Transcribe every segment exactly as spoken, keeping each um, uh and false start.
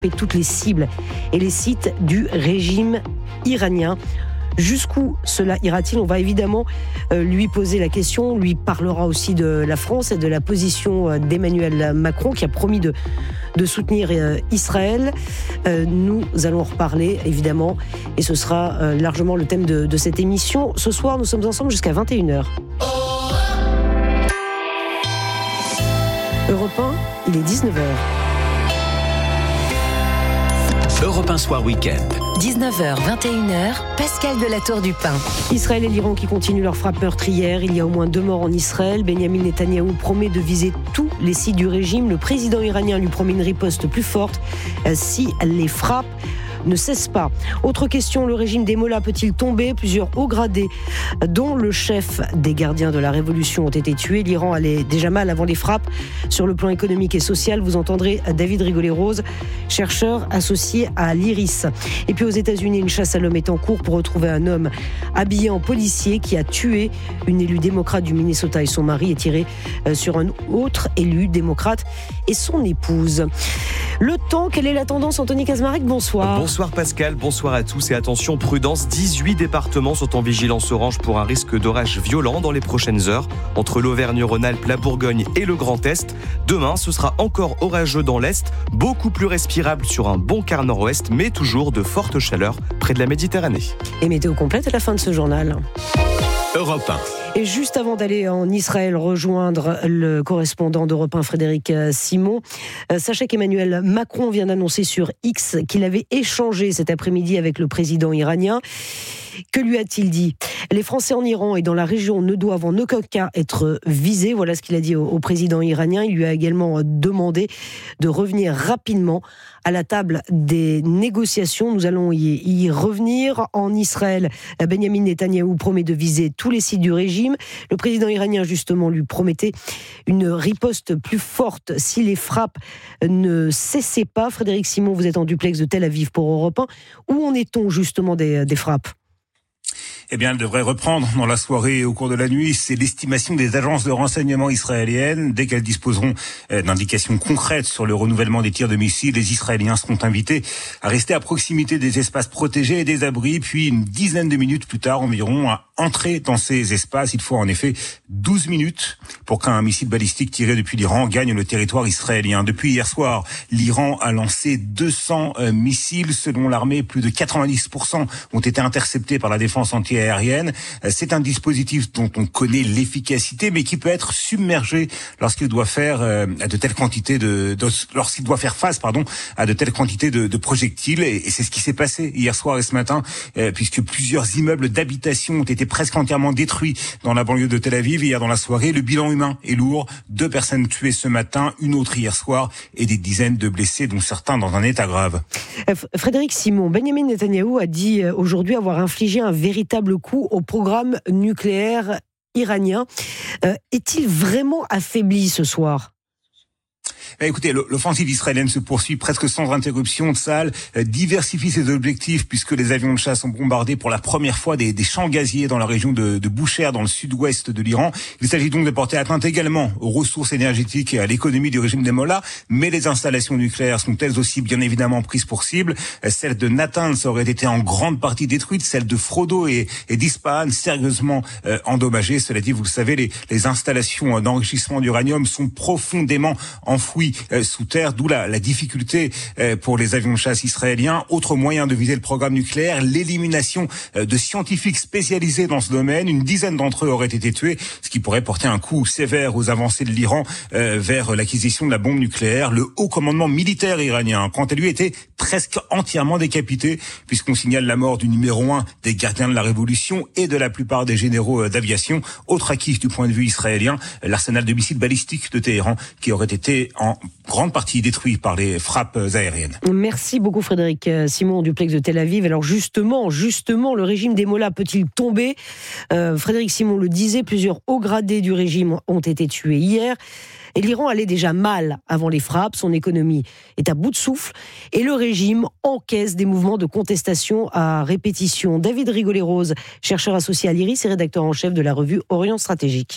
et toutes les cibles et les sites du régime iranien. Jusqu'où cela ira-t-il ? On va évidemment euh, lui poser la question. On lui parlera aussi de la France et de la position d'Emmanuel Macron qui a promis de, de soutenir euh, Israël. Euh, nous allons en reparler évidemment et ce sera euh, largement le thème de, de cette émission. Ce soir, nous sommes ensemble jusqu'à vingt et une heures. Europe un, il est dix-neuf heures. Europe un Soir Week-end. dix-neuf heures, vingt et une heures, Pascal de la Tour du Pin. Israël et l'Iran qui continuent leur frappe meurtrière. Il y a au moins deux morts en Israël. Benyamin Netanyahou promet de viser tous les sites du régime. Le président iranien lui promet une riposte plus forte si les frappes ne cesse pas. Autre question, le régime des Mollahs peut-il tomber ? Plusieurs hauts gradés, dont le chef des gardiens de la révolution, ont été tués. L'Iran allait déjà mal avant les frappes. Sur le plan économique et social, vous entendrez David Rigollet-Rose, chercheur associé à l'I R I S. Et puis aux États-Unis, une chasse à l'homme est en cours pour retrouver un homme habillé en policier qui a tué une élue démocrate du Minnesota et son mari et tiré sur un autre élu démocrate et son épouse. Le temps, quelle est la tendance, Anthony Kazmarek ? Bonsoir. Bonsoir Pascal, bonsoir à tous et attention, prudence, dix-huit départements sont en vigilance orange pour un risque d'orage violent dans les prochaines heures, entre l'Auvergne-Rhône-Alpes, la Bourgogne et le Grand Est. Demain, ce sera encore orageux dans l'Est, beaucoup plus respirable sur un bon quart nord-ouest, mais toujours de fortes chaleurs près de la Méditerranée. Et météo complète à la fin de ce journal. Europe un. Et juste avant d'aller en Israël rejoindre le correspondant d'Europe un, Frédéric Simon, euh, sachez qu'Emmanuel Macron vient d'annoncer sur X qu'il avait échangé cet après-midi avec le président iranien. Que lui a-t-il dit ? Les Français en Iran et dans la région ne doivent en aucun cas être visés. Voilà ce qu'il a dit au, au président iranien. Il lui a également demandé de revenir rapidement à la table des négociations. Nous allons y, y revenir. En Israël, Benyamin Netanyahou promet de viser tous les sites du régime. Le président iranien, justement, lui promettait une riposte plus forte si les frappes ne cessaient pas. Frédéric Simon, vous êtes en duplex de Tel Aviv pour Europe un. Où en est-on justement des, des frappes ? Eh bien, elle devrait reprendre dans la soirée et au cours de la nuit. C'est l'estimation des agences de renseignement israéliennes. Dès qu'elles disposeront d'indications concrètes sur le renouvellement des tirs de missiles, les Israéliens seront invités à rester à proximité des espaces protégés et des abris. Puis, une dizaine de minutes plus tard environ, à entrer dans ces espaces. Il faut en effet douze minutes pour qu'un missile balistique tiré depuis l'Iran gagne le territoire israélien. Depuis hier soir, l'Iran a lancé deux cents euh, missiles. Selon l'armée, plus de quatre-vingt-dix pour cent ont été interceptés par la défense anti-aérienne. C'est un dispositif dont on connaît l'efficacité, mais qui peut être submergé lorsqu'il doit faire euh, à de telles quantités de, de lorsqu'il doit faire face, pardon, à de telles quantités de, de projectiles. Et, et c'est ce qui s'est passé hier soir et ce matin, euh, puisque plusieurs immeubles d'habitation ont été presque entièrement détruits dans la banlieue de Tel Aviv. Hier dans la soirée, le bilan humain est lourd. Deux personnes tuées ce matin, une autre hier soir, et des dizaines de blessés, dont certains dans un état grave. Frédéric Simon, Benyamin Netanyahou a dit aujourd'hui avoir infligé un véritable coup au programme nucléaire iranien. Euh, est-il vraiment affaibli ce soir ? Eh, écoutez, l'offensive israélienne se poursuit presque sans interruption. Tsahal euh, diversifie ses objectifs puisque les avions de chasse ont bombardé pour la première fois des, des champs gaziers dans la région de, de Boucher, dans le sud-ouest de l'Iran. Il s'agit donc de porter atteinte également aux ressources énergétiques et à l'économie du régime des Mollahs. Mais les installations nucléaires sont elles aussi bien évidemment prises pour cible. Euh, celle de Natanz aurait été en grande partie détruite. Celle de Frodo et, et d'Ispahan sérieusement euh, endommagées. Cela dit, vous le savez, les, les installations d'enrichissement d'uranium sont profondément enfouies Euh, sous terre, d'où la, la difficulté euh, pour les avions de chasse israéliens. Autre moyen de viser le programme nucléaire, l'élimination euh, de scientifiques spécialisés dans ce domaine. Une dizaine d'entre eux auraient été tués, ce qui pourrait porter un coup sévère aux avancées de l'Iran euh, vers l'acquisition de la bombe nucléaire. Le haut commandement militaire iranien, quant à lui, était presque entièrement décapité, puisqu'on signale la mort du numéro un des gardiens de la révolution et de la plupart des généraux d'aviation. Autre acquis du point de vue israélien, l'arsenal de missiles balistiques de Téhéran, qui aurait été en grande partie détruit par les frappes aériennes. Merci beaucoup Frédéric Simon, duplex de Tel Aviv. Alors justement, justement, le régime des Mollahs peut-il tomber ? euh, Frédéric Simon le disait, plusieurs hauts gradés du régime ont été tués hier. Et l'Iran allait déjà mal avant les frappes, son économie est à bout de souffle et le régime encaisse des mouvements de contestation à répétition. David Rigollet-Rose, chercheur associé à l'I R I S et rédacteur en chef de la revue Orient Stratégique.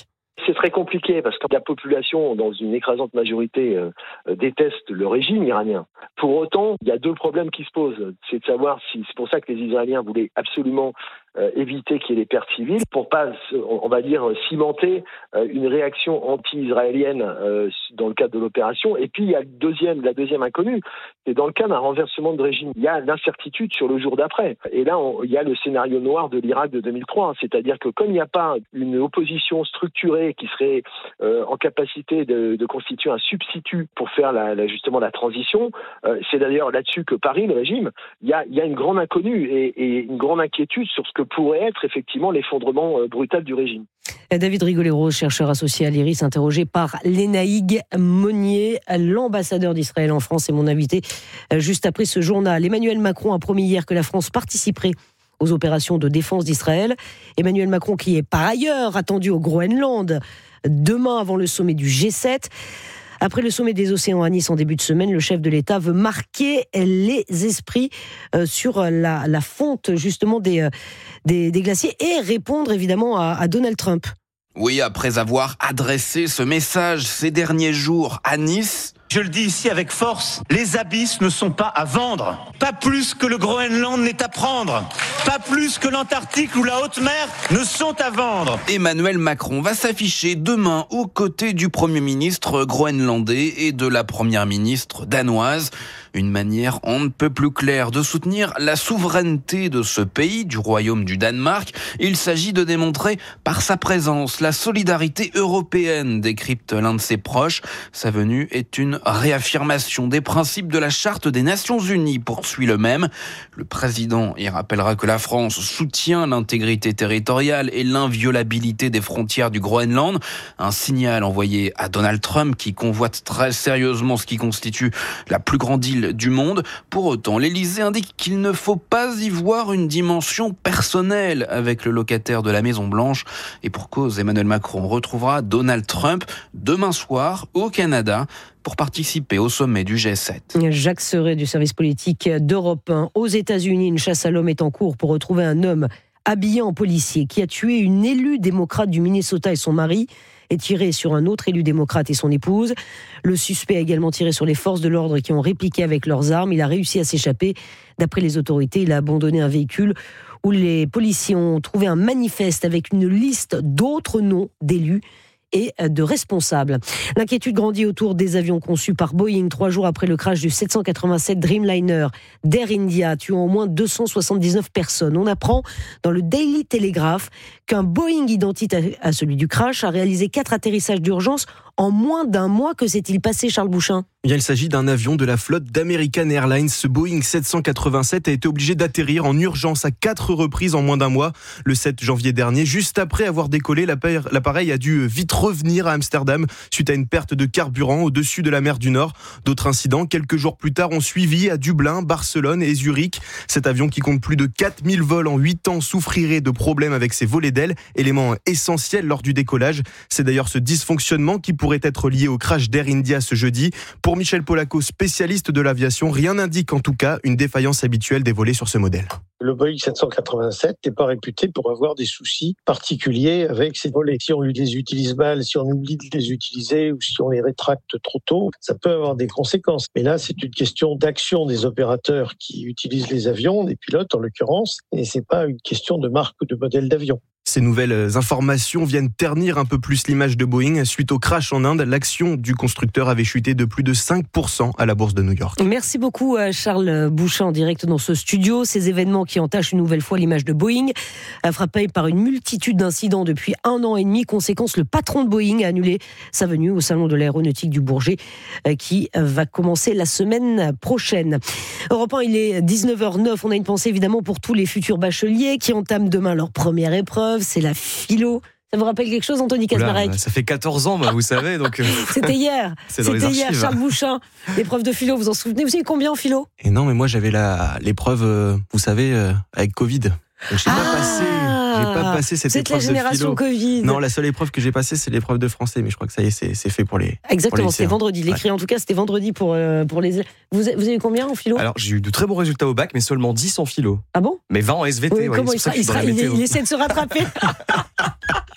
C'est très compliqué parce que la population, dans une écrasante majorité, euh, déteste le régime iranien. Pour autant, il y a deux problèmes qui se posent. C'est de savoir si c'est pour ça que les Israéliens voulaient absolument euh, éviter qu'il y ait des pertes civiles, pour pas, on va dire, cimenter euh, une réaction anti-israélienne euh, dans le cadre de l'opération. Et puis il y a le deuxième, la deuxième inconnue, c'est dans le cas d'un renversement de régime. Il y a l'incertitude sur le jour d'après. Et là, on, il y a le scénario noir de l'Irak de deux mille trois, c'est-à-dire que comme il n'y a pas une opposition structurée qui serait euh, en capacité de, de constituer un substitut pour faire la, la, justement la transition, euh, c'est d'ailleurs là-dessus que parie le régime. Il y a, il y a une grande inconnue et, et une grande inquiétude sur ce que pourrait être effectivement l'effondrement euh, brutal du régime. David Rigolero, chercheur associé à l'Iris, interrogé par Lénaïg Monnier, l'ambassadeur d'Israël en France, est mon invité juste après ce journal. Emmanuel Macron a promis hier que la France participerait aux opérations de défense d'Israël. Emmanuel Macron qui est par ailleurs attendu au Groenland demain avant le sommet du G sept. Après le sommet des océans à Nice en début de semaine, le chef de l'État veut marquer les esprits sur la, la fonte justement des, des, des glaciers et répondre évidemment à, à Donald Trump. Oui, après avoir adressé ce message ces derniers jours à Nice... Je le dis ici avec force, les abysses ne sont pas à vendre. Pas plus que le Groenland n'est à prendre. Pas plus que l'Antarctique ou la haute mer ne sont à vendre. Emmanuel Macron va s'afficher demain aux côtés du Premier ministre groenlandais et de la Première ministre danoise. Une manière on ne peut plus claire de soutenir la souveraineté de ce pays, du Royaume du Danemark. Il s'agit de démontrer par sa présence la solidarité européenne, décrypte l'un de ses proches. Sa venue est une réaffirmation des principes de la Charte des Nations Unies, poursuit le même. Le président y rappellera que la France soutient l'intégrité territoriale et l'inviolabilité des frontières du Groenland. Un signal envoyé à Donald Trump qui convoite très sérieusement ce qui constitue la plus grande île du monde. Pour autant, l'Élysée indique qu'il ne faut pas y voir une dimension personnelle avec le locataire de la Maison-Blanche. Et pour cause, Emmanuel Macron retrouvera Donald Trump demain soir au Canada pour participer au sommet du G sept. Jacques Serret du service politique d'Europe un. Aux États-Unis, une chasse à l'homme est en cours pour retrouver un homme habillé en policier qui a tué une élue démocrate du Minnesota et son mari et tiré sur un autre élu démocrate et son épouse. Le suspect a également tiré sur les forces de l'ordre qui ont répliqué avec leurs armes. Il a réussi à s'échapper. D'après les autorités, il a abandonné un véhicule où les policiers ont trouvé un manifeste avec une liste d'autres noms d'élus et de responsables. L'inquiétude grandit autour des avions conçus par Boeing trois jours après le crash du sept cent quatre-vingt-sept Dreamliner d'Air India, tuant au moins deux cent soixante-dix-neuf personnes. On apprend dans le Daily Telegraph qu'un Boeing identique à celui du crash a réalisé quatre atterrissages d'urgence en moins d'un mois. Que s'est-il passé, Charles Bouchin ? Il s'agit d'un avion de la flotte d'American Airlines. Ce Boeing sept cent quatre-vingt-sept a été obligé d'atterrir en urgence à quatre reprises en moins d'un mois. Le sept janvier dernier, juste après avoir décollé, l'appareil a dû vite revenir à Amsterdam suite à une perte de carburant au-dessus de la mer du Nord. D'autres incidents, quelques jours plus tard, ont suivi à Dublin, Barcelone et Zurich. Cet avion qui compte plus de quatre mille vols en huit ans souffrirait de problèmes avec ses volets d'ailes, élément essentiel lors du décollage. C'est d'ailleurs ce dysfonctionnement qui pourrait être lié au crash d'Air India ce jeudi. Pour Michel Polaco, spécialiste de l'aviation, rien n'indique en tout cas une défaillance habituelle des volets sur ce modèle. Le Boeing sept cent quatre-vingt-sept n'est pas réputé pour avoir des soucis particuliers avec ses volets. Si on les utilise mal, si on oublie de les utiliser ou si on les rétracte trop tôt, ça peut avoir des conséquences. Mais là, c'est une question d'action des opérateurs qui utilisent les avions, des pilotes en l'occurrence, et c'est pas une question de marque ou de modèle d'avion. Ces nouvelles informations viennent ternir un peu plus l'image de Boeing. Suite au crash en Inde, l'action du constructeur avait chuté de plus de cinq pour cent à la bourse de New York. Merci beaucoup Charles Bouchin en direct dans ce studio. Ces événements qui entachent une nouvelle fois l'image de Boeing, frappé par une multitude d'incidents depuis un an et demi. Conséquence, le patron de Boeing a annulé sa venue au salon de l'aéronautique du Bourget qui va commencer la semaine prochaine. Europe un, il est dix-neuf heures neuf. On a une pensée évidemment pour tous les futurs bacheliers qui entament demain leur première épreuve. C'est la philo. Ça vous rappelle quelque chose, Anthony Kaczmarek ? Oula, ça fait quatorze ans, bah, vous savez. Donc euh... C'était hier. C'est dans C'était les hier, archives. Charles Bouchin. L'épreuve de philo, vous en souvenez ? Vous avez combien en philo ? Et non, mais moi j'avais la, l'épreuve, euh, vous savez, euh, avec Covid. Donc, j'ai ah pas passé. J'ai pas passé cette c'est épreuve la génération de philo. Covid. Non, la seule épreuve que j'ai passée, c'est l'épreuve de français, mais je crois que ça y est, c'est, c'est fait pour les. Exactement, pour les c'était vendredi. L'écrit, ouais. En tout cas, c'était vendredi pour, euh, pour les. Vous, vous avez combien en philo ? Alors, j'ai eu de très bons résultats au bac, mais seulement dix en philo. Ah bon ? Mais vingt en S V T. Oui, ouais, comment il, sera, il, sera, il, il essaie de se rattraper.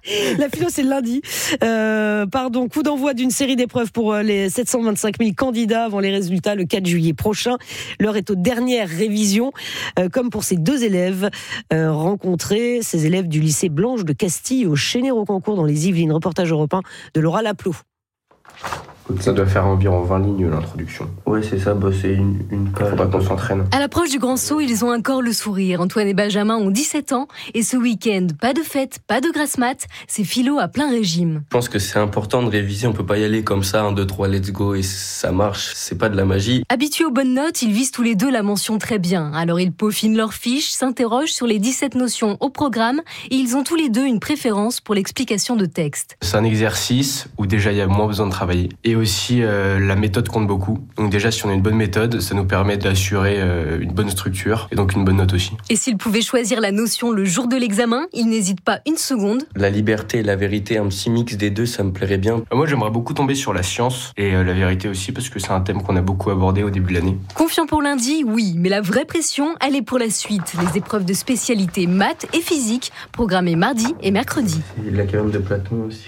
La philo, c'est le lundi. Euh, pardon, coup d'envoi d'une série d'épreuves pour les sept cent vingt-cinq mille candidats avant les résultats le quatre juillet prochain. L'heure est aux dernières révisions, euh, comme pour ces deux élèves euh, rencontrés, ces élèves du lycée Blanche de Castille au Chénet-Rocancourt dans les Yvelines. Reportage européen de Laura Laplot. Ça doit faire environ vingt lignes l'introduction. Ouais, c'est ça, bah, c'est une, une page. Faudra qu'on s'entraîne. À l'approche du grand saut, ils ont encore le sourire. Antoine et Benjamin ont dix-sept ans et ce week-end, pas de fête, pas de grasse mat, c'est philo à plein régime. Je pense que c'est important de réviser, on peut pas y aller comme ça, un, deux, trois, let's go et ça marche, c'est pas de la magie. Habitués aux bonnes notes, ils visent tous les deux la mention très bien. Alors ils peaufinent leurs fiches, s'interrogent sur les dix-sept notions au programme et ils ont tous les deux une préférence pour l'explication de texte. C'est un exercice où déjà il y a moins besoin de travailler. Et aussi euh, la méthode compte beaucoup. Donc déjà si on a une bonne méthode, ça nous permet d'assurer euh, une bonne structure et donc une bonne note aussi. Et s'ils pouvaient choisir la notion le jour de l'examen, ils n'hésitent pas une seconde. La liberté et la vérité, un petit mix des deux, ça me plairait bien. Moi j'aimerais beaucoup tomber sur la science et euh, la vérité aussi parce que c'est un thème qu'on a beaucoup abordé au début de l'année. Confiant pour lundi, oui, mais la vraie pression, elle est pour la suite. Les épreuves de spécialité maths et physique, programmées mardi et mercredi. Il y a quand même de Platon aussi.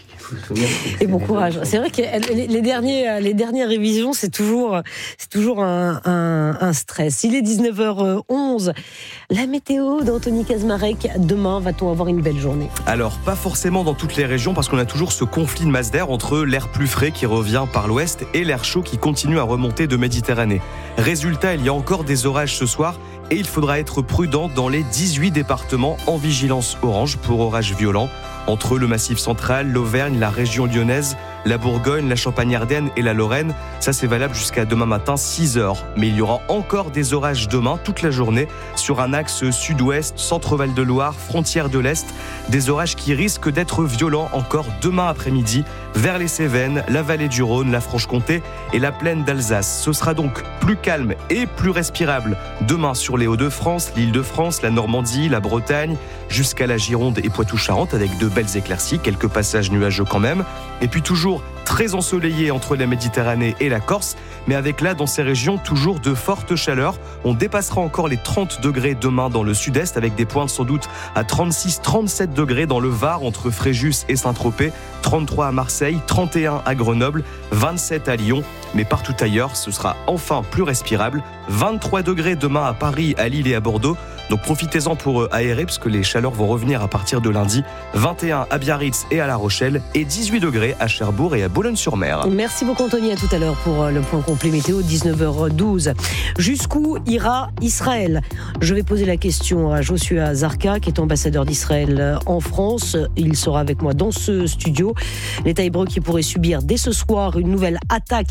Et bon courage. C'est vrai que les, derniers, les dernières révisions, c'est toujours, c'est toujours un, un, un stress. Il est dix-neuf heures onze. La météo d'Anthony Kazmarek. Demain, va-t-on avoir une belle journée ? Alors, pas forcément dans toutes les régions, parce qu'on a toujours ce conflit de masse d'air entre l'air plus frais qui revient par l'ouest et l'air chaud qui continue à remonter de Méditerranée. Résultat, il y a encore des orages ce soir et il faudra être prudent dans les dix-huit départements en vigilance orange pour orages violents. Entre le Massif central, l'Auvergne, la région lyonnaise, la Bourgogne, la Champagne-Ardenne et la Lorraine. Ça, c'est valable jusqu'à demain matin, six heures. Mais il y aura encore des orages demain, toute la journée, sur un axe sud-ouest, centre-Val de Loire, frontière de l'Est. Des orages qui risquent d'être violents encore demain après-midi, vers les Cévennes, la vallée du Rhône, la Franche-Comté et la plaine d'Alsace. Ce sera donc plus calme et plus respirable demain sur les Hauts-de-France, l'Île-de-France, la Normandie, la Bretagne, jusqu'à la Gironde et Poitou-Charentes, avec de belles éclaircies, quelques passages nuageux quand même. Et puis toujours très ensoleillé entre la Méditerranée et la Corse, mais avec là, dans ces régions, toujours de fortes chaleurs. On dépassera encore les trente degrés demain dans le sud-est, avec des pointes sans doute à trente-six à trente-sept degrés dans le Var, entre Fréjus et Saint-Tropez, trente-trois à Marseille, trente et un à Grenoble, vingt-sept à Lyon, mais partout ailleurs, ce sera enfin plus respirable. vingt-trois degrés demain à Paris, à Lille et à Bordeaux. Donc profitez-en pour aérer, parce que les chaleurs vont revenir à partir de lundi. vingt et un à Biarritz et à La Rochelle, et dix-huit degrés à Cherbourg et à Boulogne-sur-Mer. Merci beaucoup Anthony, à tout à l'heure pour le point complet météo, dix-neuf heures douze. Jusqu'où ira Israël ? Je vais poser la question à Joshua Zarka, qui est ambassadeur d'Israël en France. Il sera avec moi dans ce studio. L'État hébreu qui pourrait subir dès ce soir une nouvelle attaque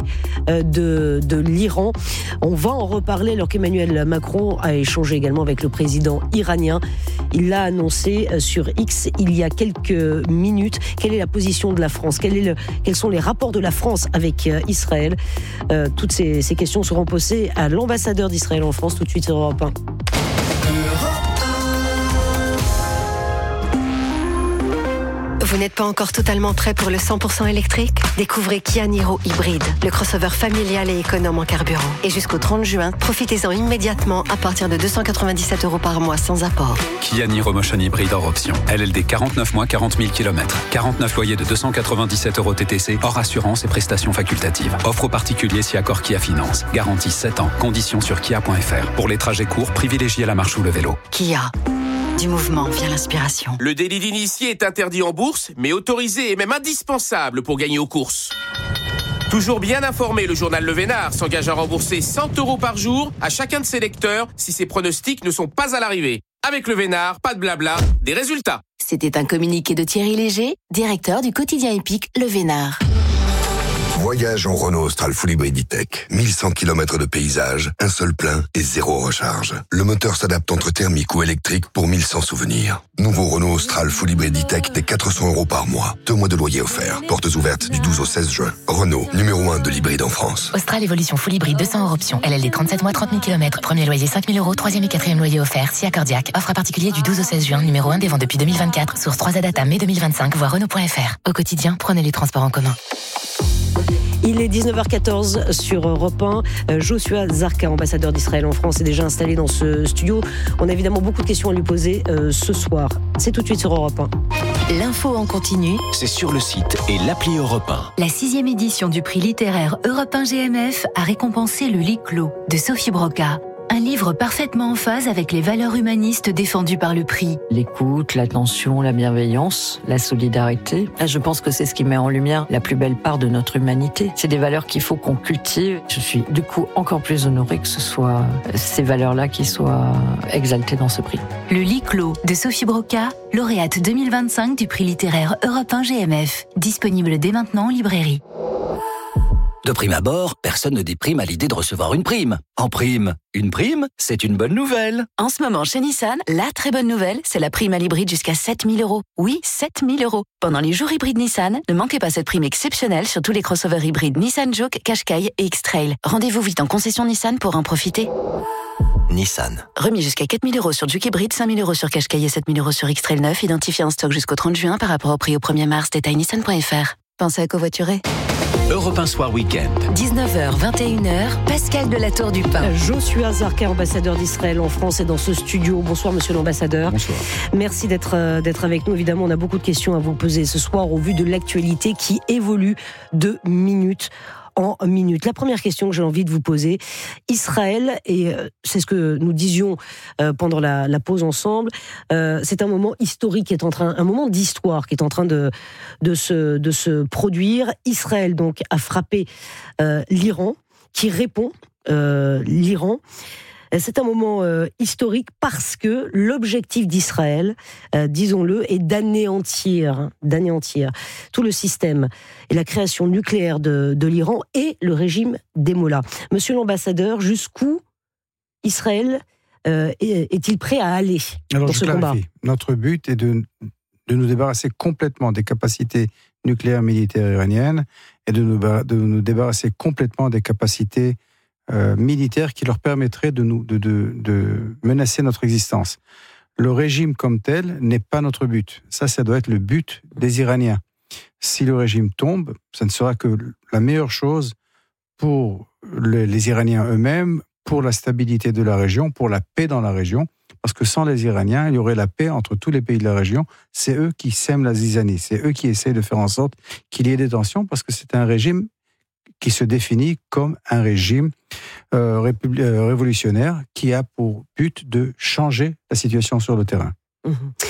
de, de l'Iran. On va en reparler alors qu'Emmanuel Macron a échangé également avec le président iranien. Il l'a annoncé sur X il y a quelques minutes. Quelle est la position de la France ? Quel est le, Quels sont les rapports de la France avec Israël ? euh, Toutes ces, ces questions seront posées à l'ambassadeur d'Israël en France tout de suite sur Europe un. Vous n'êtes pas encore totalement prêt pour le cent pour cent électrique ? Découvrez Kia Niro Hybride, le crossover familial et économe en carburant. Et jusqu'au trente juin, profitez-en immédiatement à partir de deux cent quatre-vingt-dix-sept euros par mois sans apport. Kia Niro Motion Hybride hors option. L L D quarante-neuf mois, quarante mille kilomètres. quarante-neuf loyers de deux cent quatre-vingt-dix-sept euros T T C, hors assurance et prestations facultatives. Offre aux particuliers si accord Kia Finance. Garantie sept ans. Conditions sur kia point f r. Pour les trajets courts, privilégiez la marche ou le vélo. Kia. Du mouvement vient l'inspiration. Le délit d'initié est interdit en bourse, mais autorisé et même indispensable pour gagner aux courses. Toujours bien informé, le journal Le Vénard s'engage à rembourser cent euros par jour à chacun de ses lecteurs si ses pronostics ne sont pas à l'arrivée. Avec Le Vénard, pas de blabla, des résultats. C'était un communiqué de Thierry Léger, directeur du quotidien épique Le Vénard. Voyage en Renault Austral Full Hybrid E-Tech. mille cent kilomètres de paysage, un seul plein et zéro recharge. Le moteur s'adapte entre thermique ou électrique pour mille cent souvenirs. Nouveau Renault Austral Full Hybrid E-Tech des quatre cents euros par mois. Deux mois de loyer offert. Portes ouvertes du douze au seize juin. Renault, numéro un de l'hybride en France. Austral Evolution Full Hybrid deux cents hors option. L L D trente-sept mois, trente mille kilomètres. Premier loyer cinq mille euros. Troisième et quatrième loyer offert. Si accordiaque. Offre à particulier du douze au seize juin. Numéro un des ventes depuis deux mille vingt-quatre. Source trois A Data mai deux mille vingt-cinq. Voir Renault point f r. Au quotidien, prenez les transports en commun. Il est dix-neuf heures quatorze sur Europe un. Joshua Zarka, ambassadeur d'Israël en France, est déjà installé dans ce studio. On a évidemment beaucoup de questions à lui poser euh, ce soir. C'est tout de suite sur Europe un. L'info en continu, c'est sur le site et l'appli Europe un. La sixième édition du prix littéraire Europe un G M F a récompensé Le lit clos de Sophie Broca. Un livre parfaitement en phase avec les valeurs humanistes défendues par le prix. L'écoute, l'attention, la bienveillance, la solidarité. Je pense que c'est ce qui met en lumière la plus belle part de notre humanité. C'est des valeurs qu'il faut qu'on cultive. Je suis du coup encore plus honorée que ce soit ces valeurs-là qui soient exaltées dans ce prix. Le lit clos de Sophie Broca, lauréate deux mille vingt-cinq du prix littéraire Europe un G M F. Disponible dès maintenant en librairie. De prime abord, personne ne déprime à l'idée de recevoir une prime. En prime, une prime, c'est une bonne nouvelle. En ce moment, chez Nissan, la très bonne nouvelle, c'est la prime à l'hybride jusqu'à sept mille euros. Oui, sept mille euros. Pendant les jours hybrides Nissan, ne manquez pas cette prime exceptionnelle sur tous les crossovers hybrides Nissan Juke, Qashqai et X-Trail. Rendez-vous vite en concession Nissan pour en profiter. Nissan. Remis jusqu'à quatre mille euros sur Juke hybride, cinq mille euros sur Qashqai et sept mille euros sur X-Trail neuf, identifié en stock jusqu'au trente juin par rapport au prix au premier mars. Détail nissan point f r. Pensez à covoiturer. Europe un Soir Week-end. dix-neuf heures, vingt et une heures, Pascal de la Tour du Pin. Joshua Zarka, ambassadeur d'Israël en France, est dans ce studio. Bonsoir, monsieur l'ambassadeur. Bonsoir. Merci d'être, euh, d'être avec nous. Évidemment, on a beaucoup de questions à vous poser ce soir au vu de l'actualité qui évolue de minute en minute. La première question que j'ai envie de vous poser, Israël, et euh, c'est ce que nous disions euh, pendant la, la pause ensemble, euh, c'est un moment historique qui est en train, un moment d'histoire qui est en train de, de, se, de se produire. Israël donc a frappé euh, l'Iran, qui répond euh, l'Iran. C'est un moment euh, historique parce que l'objectif d'Israël, euh, disons-le, est d'anéantir, d'anéantir tout le système et la création nucléaire de, de l'Iran et le régime des Mollahs. Monsieur l'ambassadeur, jusqu'où Israël euh, est-il prêt à aller Alors, dans je ce clarifie. combat ? Notre but est de, de nous débarrasser complètement des capacités nucléaires militaires iraniennes et de nous, de nous débarrasser complètement des capacités Euh, militaires qui leur permettraient de, nous, de, de, de menacer notre existence. Le régime comme tel n'est pas notre but. Ça, ça doit être le but des Iraniens. Si le régime tombe, ça ne sera que la meilleure chose pour les, les Iraniens eux-mêmes, pour la stabilité de la région, pour la paix dans la région, parce que sans les Iraniens, il y aurait la paix entre tous les pays de la région. C'est eux qui sèment la zizanie, c'est eux qui essayent de faire en sorte qu'il y ait des tensions, parce que c'est un régime qui se définit comme un régime euh, républi- euh, révolutionnaire qui a pour but de changer la situation sur le terrain. Mmh.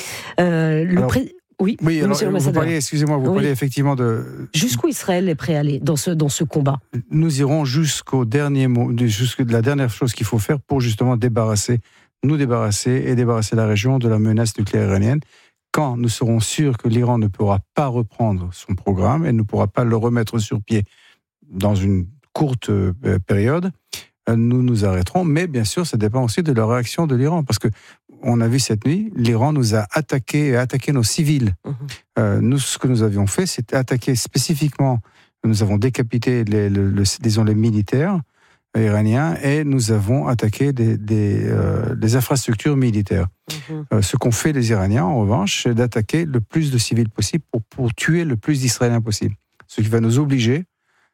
Euh, le alors, pré... Oui, oui alors, monsieur vous parliez, excusez-moi, vous oui. parliez effectivement de... Jusqu'où Israël est prêt à aller dans ce, dans ce combat ? Nous irons jusqu'au dernier mot, jusque de la dernière chose qu'il faut faire pour justement débarrasser, nous débarrasser et débarrasser la région de la menace nucléaire iranienne. Quand nous serons sûrs que l'Iran ne pourra pas reprendre son programme et ne pourra pas le remettre sur pied dans une courte euh, période, euh, nous nous arrêterons. Mais bien sûr, ça dépend aussi de la réaction de l'Iran. Parce que on a vu cette nuit, l'Iran nous a attaqué et attaqué nos civils. Mmh. Euh, nous, ce que nous avions fait, c'est attaquer spécifiquement, nous avons décapité les, le, le, disons, les militaires iraniens et nous avons attaqué des, des, euh, des infrastructures militaires. Mmh. Euh, ce qu'ont fait les Iraniens, en revanche, c'est d'attaquer le plus de civils possible pour, pour tuer le plus d'Israéliens possible. Ce qui va nous obliger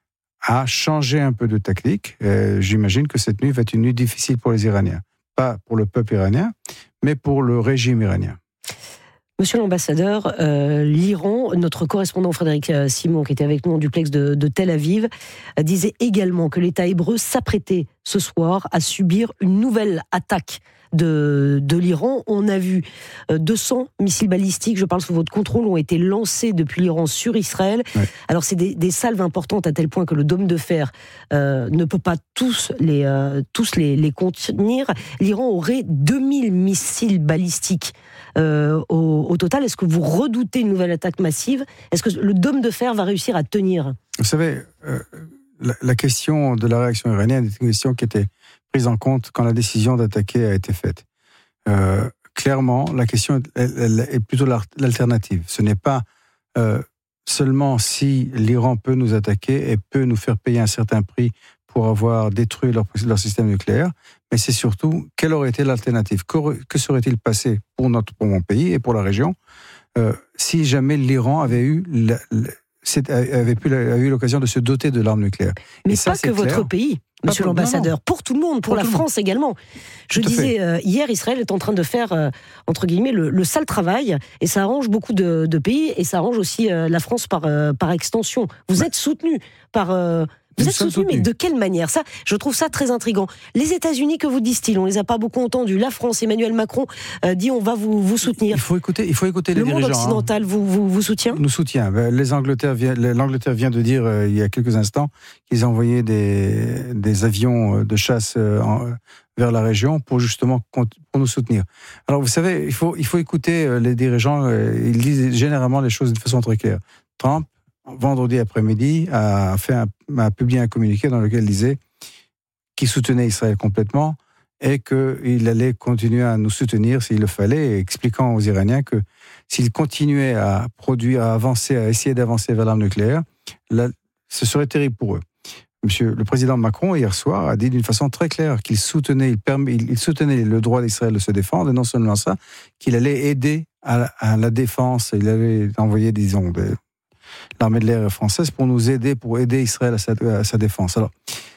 à changer un peu de tactique. Euh, j'imagine que cette nuit va être une nuit difficile pour les Iraniens. Pas pour le peuple iranien, mais pour le régime iranien. Monsieur l'ambassadeur, euh, l'Iran, notre correspondant Frédéric Simon, qui était avec nous en duplex de, de Tel Aviv, euh, disait également que l'État hébreu s'apprêtait ce soir à subir une nouvelle attaque de, de l'Iran. On a vu euh, deux cents missiles balistiques, je parle sous votre contrôle, ont été lancés depuis l'Iran sur Israël. Ouais. Alors c'est des, des salves importantes à tel point que le dôme de fer euh, ne peut pas tous les, euh, tous les, les contenir. L'Iran aurait deux mille missiles balistiques euh, au, au total. Est-ce que vous redoutez une nouvelle attaque massive ? Est-ce que le dôme de fer va réussir à tenir ? Vous savez, euh, la, la question de la réaction iranienne est une question qui était prise en compte quand la décision d'attaquer a été faite. Euh, clairement, la question elle, elle est plutôt l'alternative. Ce n'est pas euh, seulement si l'Iran peut nous attaquer et peut nous faire payer un certain prix pour avoir détruit leur, leur système nucléaire, mais c'est surtout quelle aurait été l'alternative. Que, que serait-il passé pour, notre, pour mon pays et pour la région euh, si jamais l'Iran avait eu la, la, avait, pu, avait eu l'occasion de se doter de l'arme nucléaire. Mais Et ça, pas que clair. votre pays, monsieur pour, l'ambassadeur, non, non. pour tout le monde, pour, pour la France monde. également. Je tout disais, euh, hier, Israël est en train de faire, euh, entre guillemets, le, le sale travail, et ça arrange beaucoup de, de pays, et ça arrange aussi euh, la France par, euh, par extension. Vous bah. êtes soutenu par... Euh, Vous êtes soutenu, mais de quelle manière ? Ça, je trouve ça très intriguant. Les États-Unis, que vous disent-ils ? On les a pas beaucoup entendus. La France, Emmanuel Macron euh, dit on va vous, vous soutenir. Il faut écouter, il faut écouter les Le dirigeants. Le monde occidental hein. vous, vous, vous soutient ? Nous soutient. Les Angleterre vient, L'Angleterre vient de dire euh, il y a quelques instants qu'ils ont envoyé des, des avions de chasse euh, en, vers la région pour justement pour nous soutenir. Alors vous savez, il faut, il faut écouter les dirigeants. Euh, ils disent généralement les choses de façon très claire. Trump, vendredi après-midi, a, fait un, a publié un communiqué dans lequel il disait qu'il soutenait Israël complètement et qu'il allait continuer à nous soutenir s'il le fallait, expliquant aux Iraniens que s'ils continuaient à produire, à avancer, à essayer d'avancer vers l'arme nucléaire, là, ce serait terrible pour eux. Monsieur le président Macron, hier soir, a dit d'une façon très claire qu'il soutenait, il, permet, il, il soutenait le droit d'Israël de se défendre, et non seulement ça, qu'il allait aider à, à la défense, il allait envoyer, disons, des, l'armée de l'air française pour nous aider, pour aider Israël à sa, à sa défense. Alors,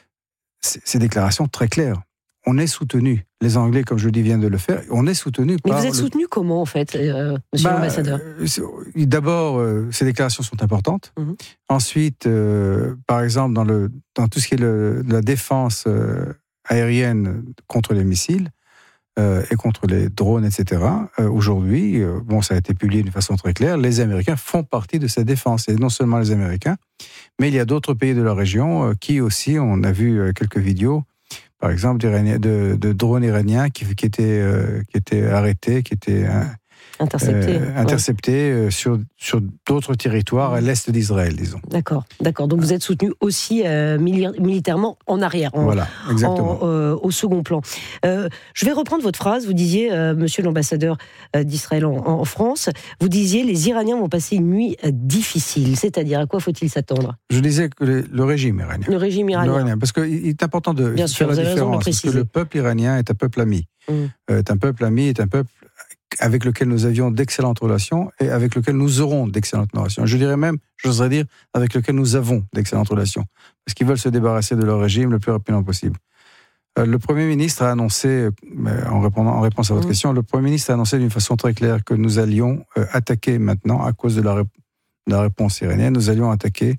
ces déclarations très claires. On est soutenu. Les Anglais, comme je le dis, viennent de le faire. On est soutenu par... Mais vous êtes le... soutenu comment, en fait, euh, monsieur bah, l'ambassadeur ? euh, D'abord, euh, ces déclarations sont importantes. Mm-hmm. Ensuite, euh, par exemple, dans, le, dans tout ce qui est le, la défense euh, aérienne contre les missiles, Euh, et contre les drones, et cetera. Euh, aujourd'hui, euh, bon, ça a été publié d'une façon très claire, les Américains font partie de cette défense. Et non seulement les Américains, mais il y a d'autres pays de la région euh, qui aussi, on a vu euh, quelques vidéos, par exemple, de, de drones iraniens qui, qui, étaient, euh, qui étaient arrêtés, qui étaient... Euh, Interceptés. Euh, interceptés ouais. euh, sur, sur d'autres territoires à l'est d'Israël, disons. D'accord, d'accord. Donc vous êtes soutenu aussi euh, mili- militairement en arrière, en, voilà, exactement. En, euh, au second plan. Euh, je vais reprendre votre phrase. Vous disiez, euh, monsieur l'ambassadeur euh, d'Israël en, en France, vous disiez les Iraniens vont passer une nuit euh, difficile. C'est-à-dire, à quoi faut-il s'attendre ? Je disais que le, le régime iranien. Le régime iranien. Le iranien, parce qu'il est important de Bien faire sûr, la différence. Parce que le peuple iranien est un peuple ami. Mm. Euh, est un peuple ami, est un peuple avec lequel nous avions d'excellentes relations et avec lequel nous aurons d'excellentes relations. Je dirais même, j'oserais dire, avec lequel nous avons d'excellentes relations. Parce qu'ils veulent se débarrasser de leur régime le plus rapidement possible. Euh, le Premier ministre a annoncé, en, répondant, en réponse à votre mmh. question, le Premier ministre a annoncé d'une façon très claire que nous allions euh, attaquer maintenant, à cause de la, rép- de la réponse iranienne, nous allions attaquer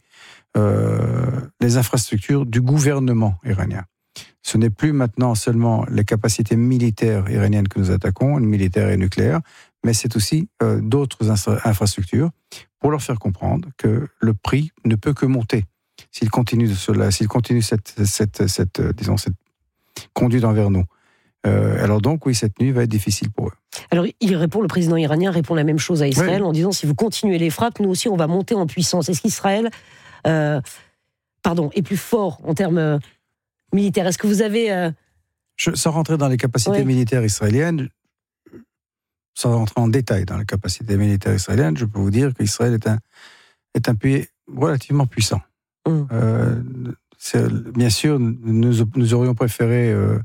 euh, les infrastructures du gouvernement iranien. Ce n'est plus maintenant seulement les capacités militaires iraniennes que nous attaquons, militaires et nucléaires, mais c'est aussi euh, d'autres infra- infrastructures pour leur faire comprendre que le prix ne peut que monter s'ils continuent de cela, s'ils continuent cette, cette, cette, euh, disons, cette conduite envers nous. Euh, alors donc, oui, cette nuit va être difficile pour eux. Alors, il répond, le président iranien répond la même chose à Israël oui. en disant si vous continuez les frappes, nous aussi, on va monter en puissance. Est-ce qu'Israël, euh, pardon, est plus fort en termes militaire. Est-ce que vous avez... Euh... Je, sans rentrer dans les capacités oui. militaires israéliennes, sans rentrer en détail dans les capacités militaires israéliennes, je peux vous dire qu'Israël est un, est un pays relativement puissant. Mmh. Euh, c'est, bien sûr, nous, nous aurions préféré euh,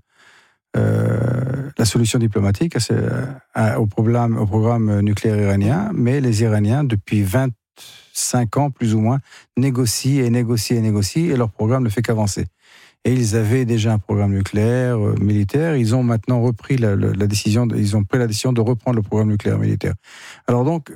euh, la solution diplomatique à, à, au, programme, au programme nucléaire iranien, mais les Iraniens, depuis vingt-cinq ans plus ou moins, négocient et négocient et négocient, et leur programme ne fait qu'avancer. Et ils avaient déjà un programme nucléaire euh, militaire. Ils ont maintenant repris la, la, la décision. De, ils ont pris la décision de reprendre le programme nucléaire militaire. Alors donc,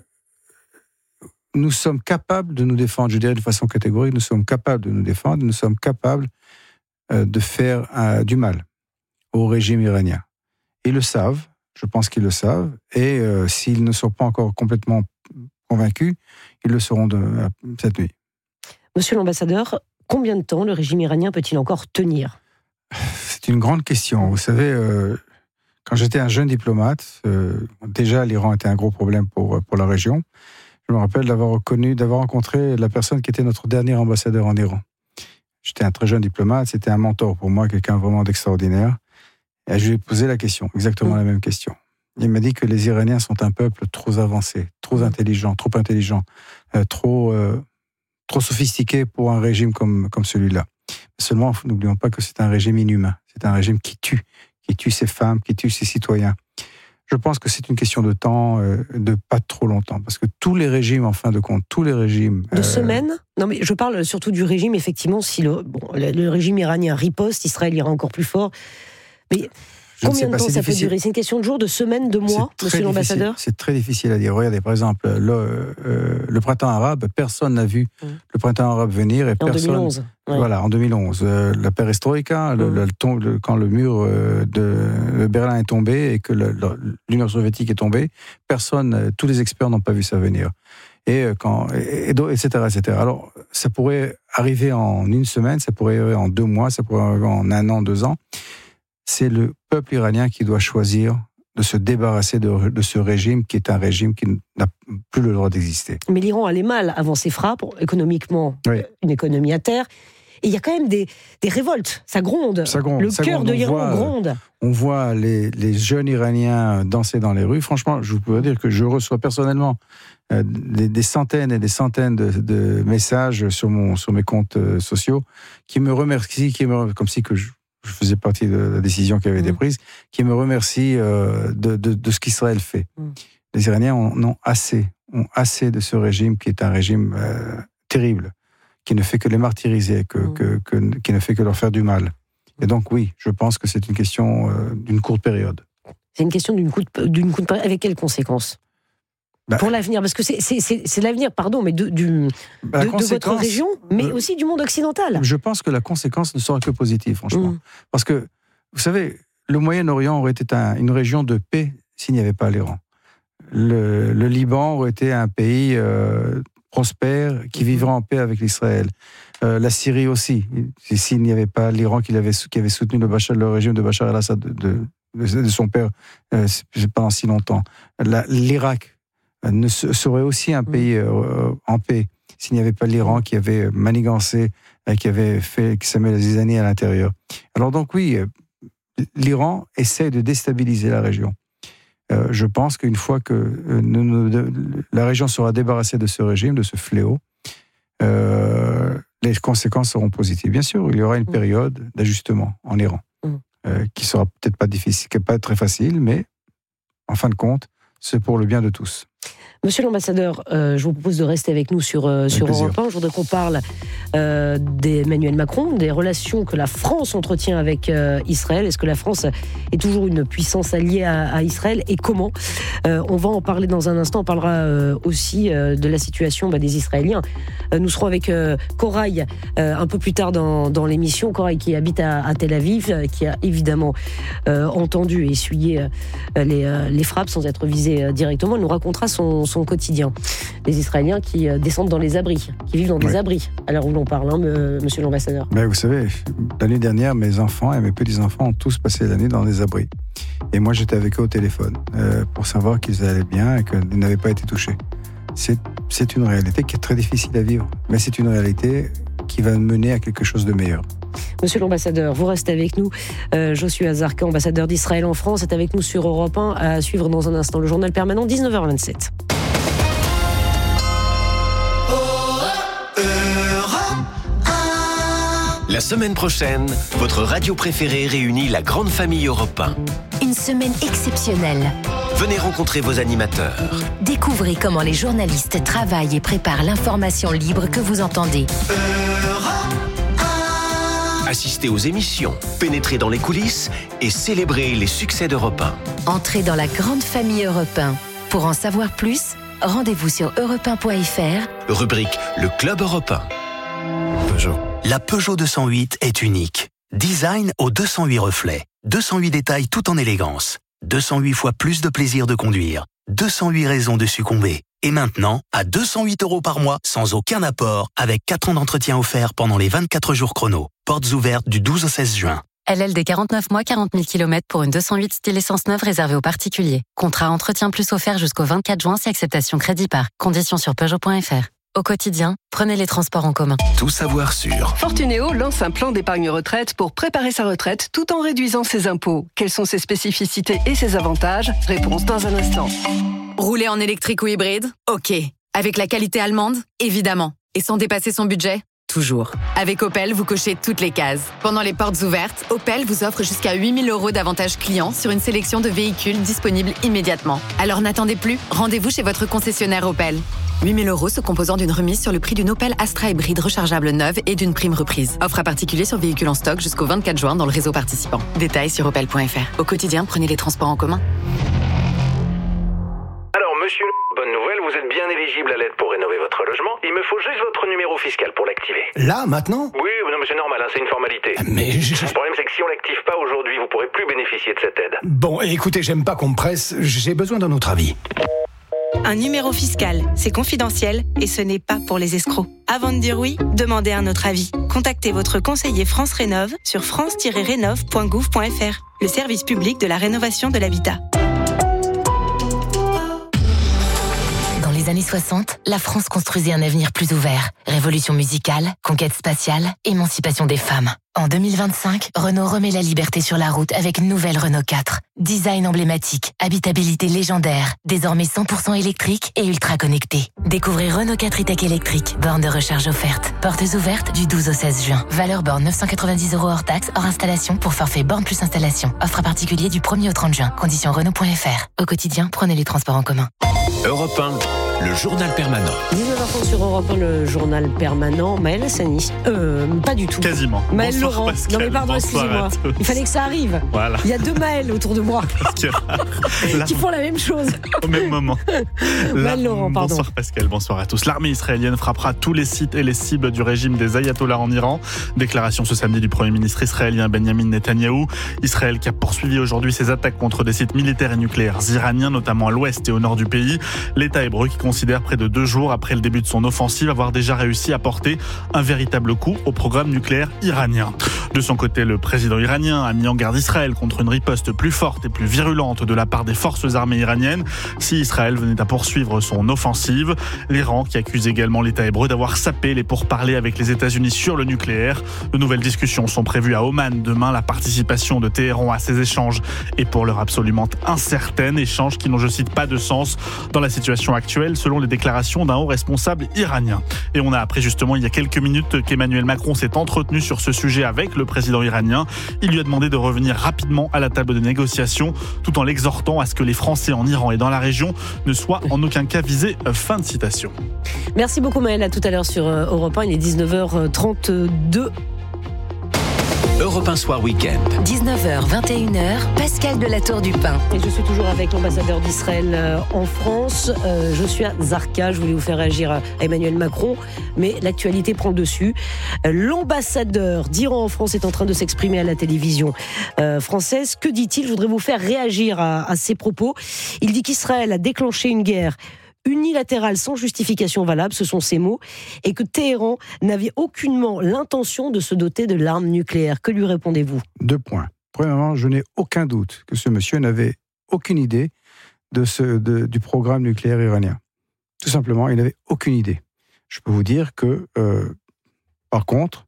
nous sommes capables de nous défendre. Je dirais de façon catégorique, nous sommes capables de nous défendre. Nous sommes capables euh, de faire euh, du mal au régime iranien. Ils le savent. Je pense qu'ils le savent. Et euh, s'ils ne sont pas encore complètement convaincus, ils le seront de, euh, cette nuit. Monsieur l'ambassadeur, combien de temps le régime iranien peut-il encore tenir ? C'est une grande question. Vous savez, euh, quand j'étais un jeune diplomate, euh, déjà l'Iran était un gros problème pour, pour la région. Je me rappelle d'avoir connu, d'avoir rencontré la personne qui était notre dernier ambassadeur en Iran. J'étais un très jeune diplomate, c'était un mentor pour moi, quelqu'un vraiment d'extraordinaire. Et je lui ai posé la question, exactement mmh. la même question. Il m'a dit que les Iraniens sont un peuple trop avancé, trop mmh. intelligent, trop intelligent, euh, trop... Euh, trop sophistiqué pour un régime comme, comme celui-là. Seulement, n'oublions pas que c'est un régime inhumain. C'est un régime qui tue, qui tue ses femmes, qui tue ses citoyens. Je pense que c'est une question de temps, euh, de pas trop longtemps, parce que tous les régimes, en fin de compte, tous les régimes... De euh, semaines ? Non, mais je parle surtout du régime, effectivement, si le, bon, le, le régime iranien riposte, Israël ira encore plus fort. Mais je combien de pas, temps ça difficile. peut durer ? C'est une question de jours, de semaines, de mois, monsieur l'ambassadeur ? C'est très difficile à dire. Regardez, par exemple, le, euh, le printemps arabe, personne n'a vu mmh. le printemps arabe venir. Et en personne, deux mille onze. Ouais. Voilà, en deux mille onze. Euh, la perestroïka, mmh. le, le, le, le, quand le mur de Berlin est tombé et que le, le, l'Union soviétique est tombée, personne, tous les experts n'ont pas vu ça venir. Et quand, et, et, etc., et cetera. Alors, ça pourrait arriver en une semaine, ça pourrait arriver en deux mois, ça pourrait arriver en un an, deux ans. C'est le peuple iranien qui doit choisir de se débarrasser de, de ce régime qui est un régime qui n'a plus le droit d'exister. Mais l'Iran allait mal avant ses frappes, économiquement, oui. Une économie à terre. Et il y a quand même des, des révoltes, ça gronde. Ça gronde le ça cœur gronde. de l'Iran voit, gronde. On voit les, les jeunes Iraniens danser dans les rues. Franchement, je peux dire que je reçois personnellement euh, des, des centaines et des centaines de, de messages sur, mon, sur mes comptes euh, sociaux qui me remercient, qui me, comme si que je... je faisais partie de la décision qui avait été prise, qui me remercie euh, de, de, de ce qu'Israël fait. Mmh. Les Iraniens en ont assez, ont assez de ce régime qui est un régime euh, terrible, qui ne fait que les martyriser, que, mmh. que, que, qui ne fait que leur faire du mal. Et donc oui, je pense que c'est une question euh, d'une courte période. C'est une question d'une courte, d'une courte période. Avec quelles conséquences ? Bah, pour l'avenir, parce que c'est, c'est, c'est, c'est l'avenir, pardon, mais de, du, bah, de, de votre région, mais euh, aussi du monde occidental. Je pense que la conséquence ne sera que positive, franchement. Mmh. Parce que, vous savez, le Moyen-Orient aurait été un, une région de paix s'il n'y avait pas l'Iran. Le, le Liban aurait été un pays euh, prospère qui vivrait en paix avec l'Israël. Euh, la Syrie aussi, s'il n'y avait pas l'Iran qui avait, qui avait soutenu le, Bachar, le régime de Bachar el-Assad, de, de, de son père, euh, pendant si longtemps. La, L'Irak ne serait aussi un pays euh, en paix s'il n'y avait pas l'Iran qui avait manigancé, euh, qui avait fait, qui s'est mis des années à l'intérieur. Alors donc oui, euh, l'Iran essaie de déstabiliser la région. Euh, je pense qu'une fois que euh, nous, nous, de, la région sera débarrassée de ce régime, de ce fléau, euh, les conséquences seront positives. Bien sûr, il y aura une période d'ajustement en Iran, euh, qui sera peut-être pas difficile, qui n'est pas très facile, mais en fin de compte, c'est pour le bien de tous. Monsieur l'ambassadeur, euh, je vous propose de rester avec nous sur, euh, sur Europe un. Je voudrais qu'on parle euh, d'Emmanuel Macron, des relations que la France entretient avec euh, Israël. Est-ce que la France est toujours une puissance alliée à, à Israël et comment ? euh, On va en parler dans un instant. On parlera euh, aussi euh, de la situation bah, des Israéliens. Euh, nous serons avec euh, Corail euh, un peu plus tard dans, dans l'émission. Corail qui habite à, à Tel Aviv, euh, qui a évidemment euh, entendu et essuyé euh, les, euh, les frappes sans être visé euh, directement. Elle nous racontera son son quotidien. Les Israéliens qui descendent dans les abris, qui vivent dans des oui. abris, à l'heure où l'on parle, hein, monsieur l'ambassadeur. Mais vous savez, l'année dernière, mes enfants et mes petits-enfants ont tous passé l'année dans des abris. Et moi, j'étais avec eux au téléphone euh, pour savoir qu'ils allaient bien et qu'ils n'avaient pas été touchés. C'est, c'est une réalité qui est très difficile à vivre, mais c'est une réalité qui va mener à quelque chose de meilleur. Monsieur l'ambassadeur, vous restez avec nous. Euh, Joshua Zarka, ambassadeur d'Israël en France, est avec nous sur Europe un. À suivre dans un instant le journal permanent, dix-neuf heures vingt-sept. La semaine prochaine, votre radio préférée réunit la grande famille Europe un. Une semaine exceptionnelle. Venez rencontrer vos animateurs. Découvrez comment les journalistes travaillent et préparent l'information libre que vous entendez. Assistez aux émissions, pénétrez dans les coulisses et célébrez les succès d'Europe un. Entrez dans la grande famille Europe un. Pour en savoir plus, rendez-vous sur europe un point f r. Rubrique Le Club Europe un. Peugeot. La Peugeot deux cent huit est unique. Design aux deux cent huit reflets. deux cent huit détails tout en élégance. deux cent huit fois plus de plaisir de conduire. deux cent huit raisons de succomber. Et maintenant, à deux cent huit euros par mois, sans aucun apport, avec quatre ans d'entretien offert pendant les vingt-quatre jours chrono. Portes ouvertes du douze au seize juin. L L D quarante-neuf mois, quarante mille kilomètres pour une deux cent huit style essence neuve réservée aux particuliers. Contrat entretien plus offert jusqu'au vingt-quatre juin si acceptation crédit par. Conditions sur Peugeot point f r. Au quotidien, prenez les transports en commun. Tout savoir sur. Fortunéo lance un plan d'épargne retraite pour préparer sa retraite tout en réduisant ses impôts. Quelles sont ses spécificités et ses avantages ? Réponse dans un instant. Rouler en électrique ou hybride ? Ok. Avec la qualité allemande ? Évidemment. Et sans dépasser son budget ? toujours. Avec Opel, vous cochez toutes les cases. Pendant les portes ouvertes, Opel vous offre jusqu'à huit mille euros d'avantages clients sur une sélection de véhicules disponibles immédiatement. Alors n'attendez plus, rendez-vous chez votre concessionnaire Opel. huit mille euros se composant d'une remise sur le prix d'une Opel Astra hybride rechargeable neuve et d'une prime reprise. Offre à particulier sur véhicules en stock jusqu'au vingt-quatre juin dans le réseau participant. Détails sur opel point f r. Au quotidien, prenez les transports en commun. Alors, monsieur, bonne nouvelle, vous êtes bien éligible à l'aide pour rénover votre logement. Il me faut juste votre numéro fiscal pour l'activer. Là, maintenant ? Oui, non, mais c'est normal, hein, c'est une formalité. Mais je... Le problème, c'est que si on l'active pas aujourd'hui, vous pourrez plus bénéficier de cette aide. Bon, écoutez, j'aime pas qu'on me presse, j'ai besoin d'un autre avis. Un numéro fiscal, c'est confidentiel et ce n'est pas pour les escrocs. Avant de dire oui, demandez un autre avis. Contactez votre conseiller France Rénov sur france tiret rénov point gouv point f r, le service public de la rénovation de l'habitat. Dans les années soixante, la France construisait un avenir plus ouvert. Révolution musicale, conquête spatiale, émancipation des femmes. En deux mille vingt-cinq, Renault remet la liberté sur la route avec une nouvelle Renault quatre. Design emblématique, habitabilité légendaire, désormais cent pour cent électrique et ultra connecté. Découvrez Renault quatre e-Tech électrique, borne de recharge offerte. Portes ouvertes du douze au seize juin. Valeur borne neuf cent quatre-vingt-dix euros hors taxe, hors installation pour forfait borne plus installation. Offre à particulier du premier au trente juin. Conditions Renault point f r. Au quotidien, prenez les transports en commun. Europe un, le journal permanent. dix-neuf heures trente sur Europe un, le journal permanent. Maël Sani. Euh, pas du tout. Quasiment. Maël Bonsoir Laurent. Pascal, Non mais pardon, bonsoir excusez-moi. Il fallait que ça arrive. Voilà. Il y a deux Maël autour de moi. Là, qui font la même chose. Au même moment. Maël Laurent, pardon. Bonsoir Pascal, bonsoir à tous. L'armée israélienne frappera tous les sites et les cibles du régime des ayatollahs en Iran. Déclaration ce samedi du Premier ministre israélien Benjamin Netanyahou. Israël qui a poursuivi aujourd'hui ses attaques contre des sites militaires et nucléaires iraniens, notamment à l'ouest et au nord du pays. L'État hébreu qui considère près de deux jours après le début de son offensive avoir déjà réussi à porter un véritable coup au programme nucléaire iranien. De son côté, le président iranien a mis en garde Israël contre une riposte plus forte et plus virulente de la part des forces armées iraniennes si Israël venait à poursuivre son offensive. L'Iran qui accuse également l'État hébreu d'avoir sapé les pourparlers avec les États-Unis sur le nucléaire. De nouvelles discussions sont prévues à Oman demain. La participation de Téhéran à ces échanges est pour l'heure absolument incertaine. Échanges qui n'ont, je cite, pas de sens dans la situation actuelle selon les déclarations d'un haut responsable iranien. Et on a appris justement il y a quelques minutes qu'Emmanuel Macron s'est entretenu sur ce sujet avec le président iranien. Il lui a demandé de revenir rapidement à la table de négociation tout en l'exhortant à ce que les Français en Iran et dans la région ne soient en aucun cas visés. Fin de citation. Merci beaucoup Maël, à tout à l'heure sur Europe un, il est dix-neuf heures trente-deux. Europe un Soir Week-end. dix-neuf heures vingt et une heures, Pascal de la Tour du Pin. Et je suis toujours avec l'ambassadeur d'Israël en France. Euh, je suis à Zarqa. Je voulais vous faire réagir à Emmanuel Macron, mais l'actualité prend le dessus. L'ambassadeur d'Iran en France est en train de s'exprimer à la télévision euh, française. Que dit-il ? Je voudrais vous faire réagir à, à ses propos. Il dit qu'Israël a déclenché une guerre unilatérale sans justification valable, ce sont ses mots, et que Téhéran n'avait aucunement l'intention de se doter de l'arme nucléaire. Que lui répondez-vous ? Deux points. Premièrement, je n'ai aucun doute que ce monsieur n'avait aucune idée de ce, de, du programme nucléaire iranien. Tout simplement, il n'avait aucune idée. Je peux vous dire que, euh, par contre,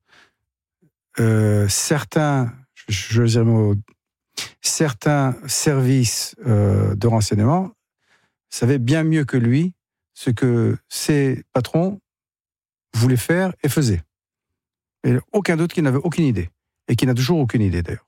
euh, certains, je, je veux dire, certains services euh, de renseignement savait bien mieux que lui ce que ses patrons voulaient faire et faisaient. Et aucun doute qu'il n'avait aucune idée. Et qu'il n'a toujours aucune idée, d'ailleurs.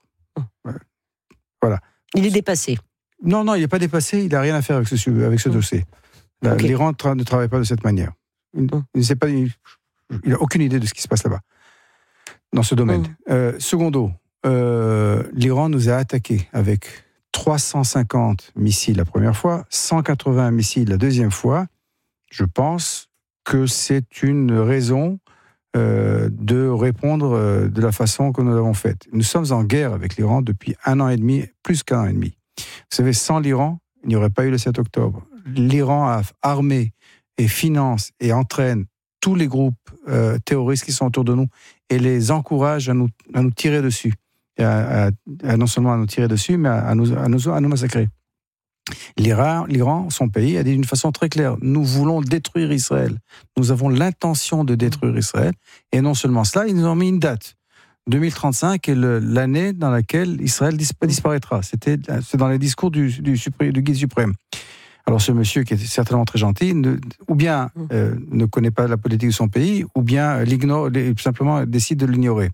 Voilà. Il est dépassé. Non, non, il n'est pas dépassé. Il n'a rien à faire avec ce, avec ce dossier. La, okay. L'Iran tra- ne travaille pas de cette manière. Il n'a mmh. pas, il, il aucune idée de ce qui se passe là-bas, dans ce domaine. Mmh. Euh, secondo, euh, l'Iran nous a attaqués avec trois cent cinquante missiles la première fois, cent quatre-vingts missiles la deuxième fois. Je pense que c'est une raison euh, de répondre euh, de la façon que nous l'avons faite. Nous sommes en guerre avec l'Iran depuis un an et demi, plus qu'un an et demi. Vous savez, sans l'Iran, il n'y aurait pas eu le sept octobre. L'Iran a armé et finance et entraîne tous les groupes euh, terroristes qui sont autour de nous et les encourage à nous, à nous tirer dessus. À, à, à non seulement à nous tirer dessus, mais à, à, nous, à, nous, à nous massacrer. L'Iran, L'Iran, son pays, a dit d'une façon très claire, nous voulons détruire Israël. Nous avons l'intention de détruire Israël. Et non seulement cela, ils nous ont mis une date. deux mille trente-cinq est le, l'année dans laquelle Israël disparaîtra. C'était, c'est dans les discours du, du, du guide suprême. Alors ce monsieur, qui est certainement très gentil, ne, ou bien euh, ne connaît pas la politique de son pays, ou bien l'ignore, simplement décide de l'ignorer.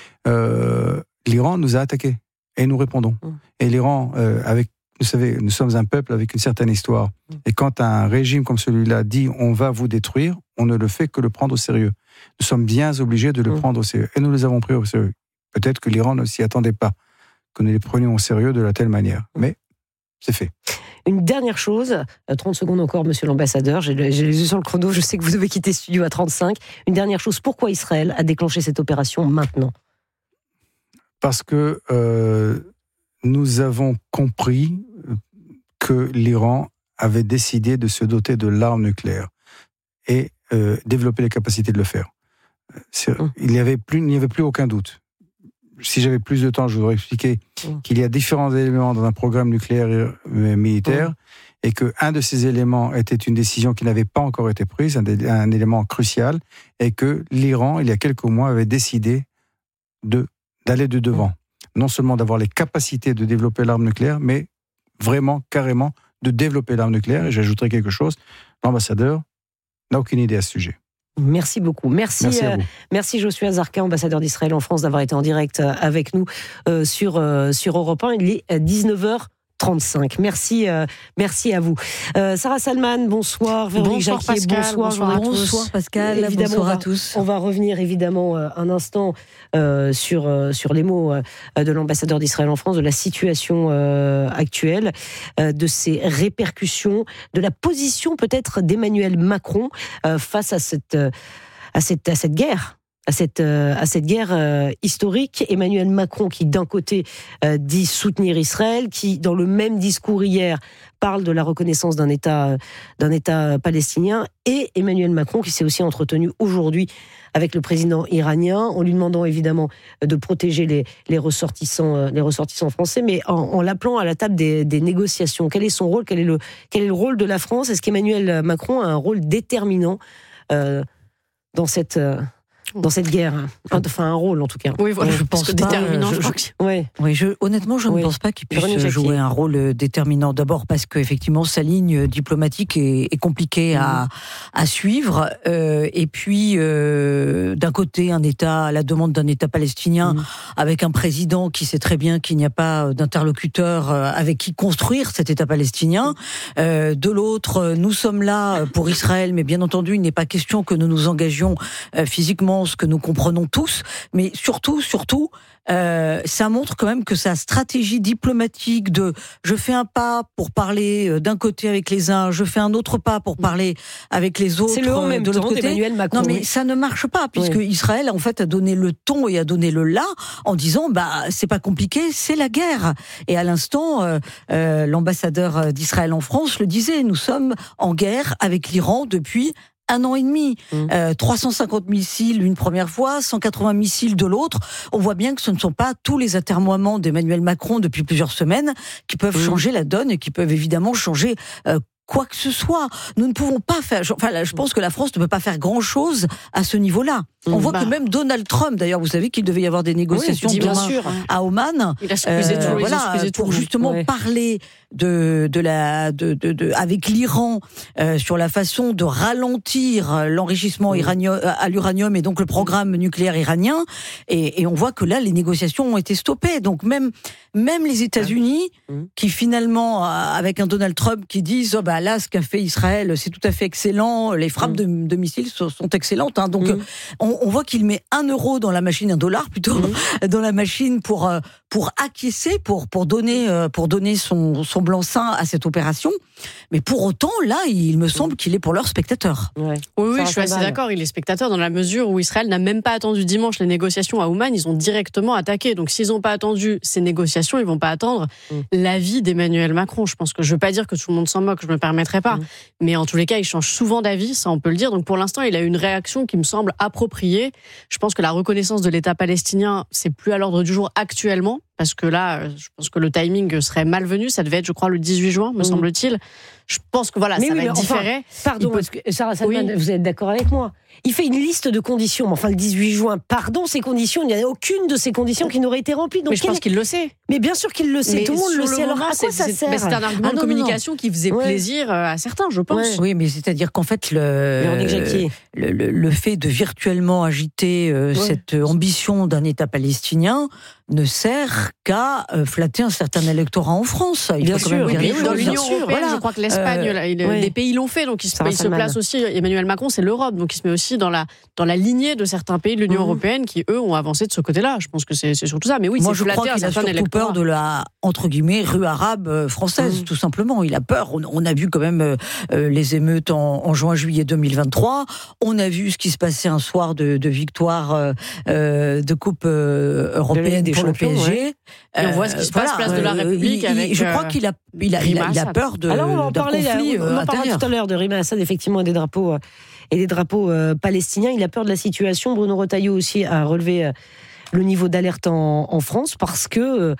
Euh, L'Iran nous a attaqués, et nous répondons. Mmh. Et l'Iran, euh, avec, vous savez, nous sommes un peuple avec une certaine histoire. Mmh. Et quand un régime comme celui-là dit « on va vous détruire », on ne le fait que le prendre au sérieux. Nous sommes bien obligés de le mmh. prendre au sérieux. Et nous les avons pris au sérieux. Peut-être que l'Iran ne s'y attendait pas, que nous les prenions au sérieux de la telle manière. Mais c'est fait. Une dernière chose, trente secondes encore, monsieur l'ambassadeur, j'ai, j'ai les yeux sur le chrono, je sais que vous devez quitter le studio à trente-cinq. Une dernière chose, pourquoi Israël a déclenché cette opération maintenant ? Parce que euh, nous avons compris que l'Iran avait décidé de se doter de l'arme nucléaire et euh, développer les capacités de le faire. Mmh. Il n'y avait plus, il n'y avait plus aucun doute. Si j'avais plus de temps, je voudrais expliquer mmh. qu'il y a différents éléments dans un programme nucléaire militaire mmh. et qu'un de ces éléments était une décision qui n'avait pas encore été prise, un, un élément crucial, et que l'Iran, il y a quelques mois, avait décidé de, d'aller de devant. Mmh. Non seulement d'avoir les capacités de développer l'arme nucléaire, mais vraiment, carrément, de développer l'arme nucléaire. Et j'ajouterai quelque chose, l'ambassadeur n'a aucune idée à ce sujet. Merci beaucoup. Merci, merci, euh, merci Joshua Zarka, ambassadeur d'Israël en France, d'avoir été en direct avec nous euh, sur, euh, sur Europe un. Il est dix-neuf heures trente-cinq. Merci, euh, merci à vous. Euh, Sarah Salman, bonsoir. Véronique bonsoir Jacquier, Pascal, bonsoir. Bonsoir, bonsoir Pascal, évidemment, bonsoir à tous. On va revenir évidemment euh, un instant euh, sur, euh, sur les mots euh, de l'ambassadeur d'Israël en France, de la situation euh, actuelle, euh, de ses répercussions, de la position peut-être d'Emmanuel Macron euh, face à cette, euh, à cette, à cette guerre. À cette, euh, à cette guerre euh, historique. Emmanuel Macron qui d'un côté euh, dit soutenir Israël, qui dans le même discours hier parle de la reconnaissance d'un État, euh, d'un État palestinien, et Emmanuel Macron qui s'est aussi entretenu aujourd'hui avec le président iranien, en lui demandant évidemment de protéger les, les, ressortissants, euh, les ressortissants français, mais en, en l'appelant à la table des, des négociations. Quel est son rôle ? Quel est le, quel est le rôle de la France ? Est-ce qu'Emmanuel Macron a un rôle déterminant euh, dans cette... Euh, dans cette guerre, enfin un rôle en tout cas. Oui, voilà, je pense que déterminant. Je, je, je, ouais. Oui, je, honnêtement, je oui. ne pense pas qu'il puisse jouer un rôle déterminant. D'abord parce qu'effectivement, sa ligne diplomatique est, est compliquée mmh. à, à suivre. Euh, et puis, euh, d'un côté, un État, à la demande d'un État palestinien, mmh. avec un président qui sait très bien qu'il n'y a pas d'interlocuteur avec qui construire cet État palestinien. Euh, de l'autre, nous sommes là pour Israël, mais bien entendu, il n'est pas question que nous nous engagions euh, physiquement, ce que nous comprenons tous, mais surtout, surtout, euh, ça montre quand même que sa stratégie diplomatique de je fais un pas pour parler d'un côté avec les uns, je fais un autre pas pour parler avec les autres. C'est le en même de temps côté. d'Emmanuel Macron. Non, mais ça ne marche pas, puisque oui. Israël en fait a donné le ton et a donné le là en disant bah c'est pas compliqué, c'est la guerre. Et à l'instant, euh, euh, l'ambassadeur d'Israël en France le disait, nous sommes en guerre avec l'Iran depuis un an et demi, mmh. euh, trois cent cinquante missiles une première fois, cent quatre-vingts missiles de l'autre. On voit bien que ce ne sont pas tous les atermoiements d'Emmanuel Macron depuis plusieurs semaines qui peuvent mmh. changer la donne et qui peuvent évidemment changer euh, quoi que ce soit. Nous ne pouvons pas faire... Enfin, là, je pense que la France ne peut pas faire grand-chose à ce niveau-là. On mmh, voit bah. que même Donald Trump, d'ailleurs, vous savez qu'il devait y avoir des négociations oui, demain sûr. à Oman, il a supposé euh, tout, voilà, pour justement ouais. parler de, de la, de, de, de, avec l'Iran euh, sur la façon de ralentir l'enrichissement mmh. iranien, à l'uranium et donc le programme nucléaire iranien. Et, et on voit que là, les négociations ont été stoppées. Donc même, même les États-Unis, mmh. qui finalement, avec un Donald Trump qui disent oh, bah, là, ce qu'a fait Israël, c'est tout à fait excellent, les frappes mmh. de, de missiles sont, sont excellentes. Hein, donc mmh. on, on voit qu'il met un euro dans la machine, un dollar plutôt, mmh. dans la machine pour, pour acquiescer, pour, pour donner, pour donner son, son blanc-seing à cette opération. Mais pour autant, là, il me semble qu'il est pour leur spectateur. Ouais. Oui, oui, je suis assez d'accord. Il est spectateur dans la mesure où Israël n'a même pas attendu dimanche les négociations à Ouman. Ils ont directement attaqué. Donc, s'ils n'ont pas attendu ces négociations, ils vont pas attendre mmh. l'avis d'Emmanuel Macron. Je pense que je veux pas dire que tout le monde s'en moque, je me permettrai pas. Mmh. Mais en tous les cas, il change souvent d'avis, ça on peut le dire. Donc, pour l'instant, il a une réaction qui me semble appropriée. Je pense que la reconnaissance de l'État palestinien, c'est plus à l'ordre du jour actuellement. parce que là, je pense que le timing serait malvenu. Ça devait être, je crois, le dix-huit juin, me mmh. semble-t-il. Je pense que voilà, mais ça oui, va être enfin, différé. Pardon, peut... parce que Sarah Salman, oui. vous êtes d'accord avec moi? Il fait une liste de conditions, mais enfin le dix-huit juin, pardon, ces conditions, il n'y a aucune de ces conditions qui n'aurait été remplie. Donc mais je quel... pense qu'il le sait. Mais bien sûr qu'il le sait, mais tout le monde le sait. Le Alors à quoi ça sert? mais c'est un argument ah, non, de communication non, non. qui faisait ouais. plaisir à certains, je pense. Ouais. Oui, mais c'est-à-dire qu'en fait, le, le, le, le fait de virtuellement agiter euh, ouais. cette ambition d'un État palestinien ne sert qu'à euh, flatter un certain électorat en France. Il bien faut sûr, quand même oui, dire dans choses, l'Union européenne, voilà. je crois que l'Espagne, euh, il, ouais. des pays l'ont fait, donc il se, il se place aussi. Emmanuel Macron, c'est l'Europe, donc il se met aussi dans la dans la lignée de certains pays de l'Union mmh. européenne qui eux ont avancé de ce côté-là. Je pense que c'est, c'est surtout ça. Mais oui, moi c'est je crois qu'il a surtout électorat. peur de la entre guillemets rue arabe française, mmh. tout simplement. Il a peur. On, on a vu quand même euh, les émeutes en, en juin-juillet deux mille vingt-trois. On a vu ce qui se passait un soir de, de victoire euh, de Coupe euh, européenne pour le P S G. Ouais. Et on voit ce qui se passe voilà, place de la République il, avec. Je crois qu'il a, il a, il a, il a peur de. Alors on va en parler. Conflit, on en parlera tout à l'heure de Rima Assad, effectivement, et des drapeaux et des drapeaux euh, palestiniens. Il a peur de la situation. Bruno Retailleau aussi a relevé euh, le niveau d'alerte en, en France parce que. Euh,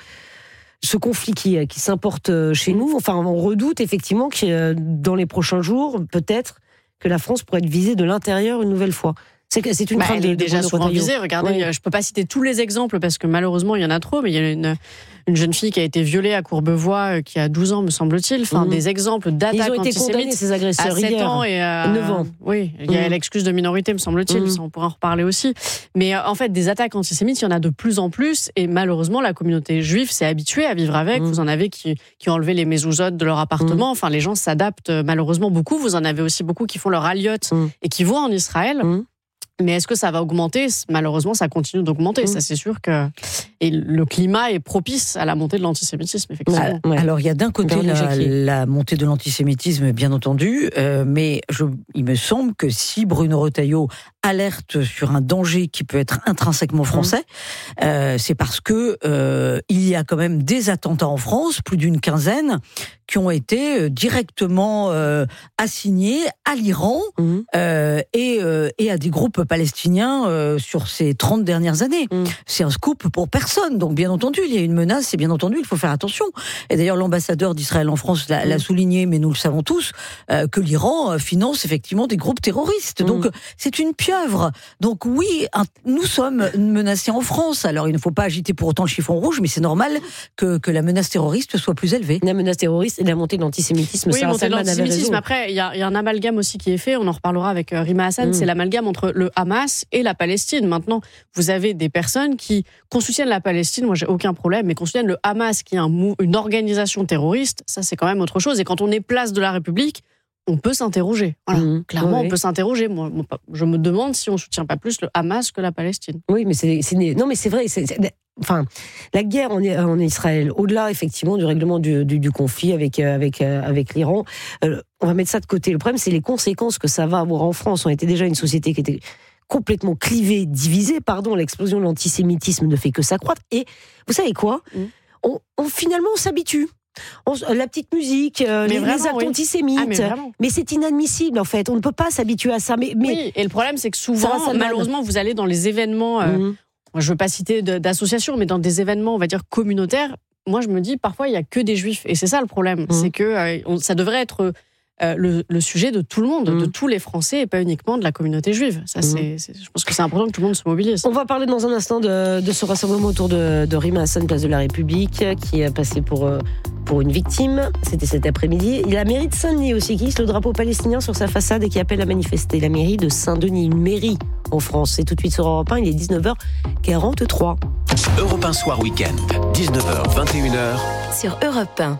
ce conflit qui, qui s'importe chez nous, enfin, on redoute effectivement que euh, dans les prochains jours, peut-être que la France pourrait être visée de l'intérieur une nouvelle fois. C'est, c'est une bah, crainte elle est de, déjà de souvent visée. Regardez, oui. je peux pas citer tous les exemples parce que malheureusement il y en a trop, mais il y a une, une jeune fille qui a été violée à Courbevoie qui a douze ans, me semble-t-il. Enfin, mmh. des exemples d'attaques antisémites. Ils ont été condamnés, ces agresseurs, à sept hier. ans et à neuf ans. Oui, il y a mmh. l'excuse de minorité, me semble-t-il. Mmh. Ça, on pourra en reparler aussi. Mais en fait, des attaques antisémites, il y en a de plus en plus. Et malheureusement, la communauté juive s'est habituée à vivre avec. Mmh. Vous en avez qui, qui ont enlevé les mezouzotes de leur appartement. Mmh. Enfin, les gens s'adaptent malheureusement beaucoup. Vous en avez aussi beaucoup qui font leur aliote mmh. et qui vont en Israël. Mmh. Mais est-ce que ça va augmenter ? Malheureusement, ça continue d'augmenter. Mmh. Ça, c'est sûr que et le climat est propice à la montée de l'antisémitisme, effectivement. Ouais. Alors, il y a d'un côté la, la montée de l'antisémitisme, bien entendu, euh, mais je, il me semble que si Bruno Retailleau alerte sur un danger qui peut être intrinsèquement français, mmh. euh, c'est parce que euh, il y a quand même des attentats en France, plus d'une quinzaine, qui ont été directement euh, assignés à l'Iran mmh. euh, et, euh, et à des groupes palestiniens euh, sur ces trente dernières années. Mmh. C'est un scoop pour personne. Donc, bien entendu, il y a une menace et bien entendu, il faut faire attention. Et d'ailleurs, l'ambassadeur d'Israël en France l'a, mmh. l'a souligné, mais nous le savons tous, euh, que l'Iran finance effectivement des groupes terroristes. Mmh. Donc, c'est une pieuvre. Donc, oui, un, nous sommes menacés en France. Alors, il ne faut pas agiter pour autant le chiffon rouge, mais c'est normal que, que la menace terroriste soit plus élevée. La menace terroriste et la montée de l'antisémitisme. Oui, montée de l'antisémitisme. Après, il y, y a un amalgame aussi qui est fait, on en reparlera avec Rima Hassan, mmh. c'est l'amalgame entre le Hamas et la Palestine. Maintenant, vous avez des personnes qui, qu'on soutienne la Palestine, moi j'ai aucun problème, mais qu'on soutienne le Hamas, qui est un, une organisation terroriste, ça c'est quand même autre chose. Et quand on est place de la République, on peut s'interroger. Voilà. Mmh. Clairement, oui. on peut s'interroger. Moi, je me demande si on ne soutient pas plus le Hamas que la Palestine. Oui, mais c'est, c'est non, mais c'est vrai. C'est, c'est, enfin, la guerre en, en Israël, au-delà effectivement du règlement du, du, du conflit avec avec avec l'Iran, euh, on va mettre ça de côté. Le problème, c'est les conséquences que ça va avoir en France. On était déjà une société qui était complètement clivée, divisée. Pardon, l'explosion de l'antisémitisme ne fait que s'accroître. Et vous savez quoi ? mmh. on, on finalement on s'habitue. On, la petite musique, euh, les, vraiment, les actes oui. antisémites, ah, mais, mais c'est inadmissible en fait. On ne peut pas s'habituer à ça. Mais, mais oui, et le problème c'est que souvent, ça, ça malheureusement, vous allez dans les événements. Euh, mmh. Je ne veux pas citer de, d'associations, mais dans des événements, on va dire communautaires. Moi, je me dis parfois il y a que des juifs, et c'est ça le problème, mmh. c'est que euh, on, ça devrait être euh, le, le sujet de tout le monde, mmh. de tous les Français, et pas uniquement de la communauté juive. Ça, mmh. c'est, c'est, je pense que c'est important que tout le monde se mobilise. On va parler dans un instant de, de ce rassemblement autour de, de Rima Hassan, place de la République, qui est passé pour euh, pour une victime. C'était cet après-midi. Il y a la mairie de Saint-Denis aussi qui hisse le drapeau palestinien sur sa façade et qui appelle à manifester. La mairie de Saint-Denis, une mairie en France. C'est tout de suite sur Europe un, il est dix-neuf heures quarante-trois. Europe un Soir Week-end, dix-neuf heures vingt et une heures. Sur Europe un.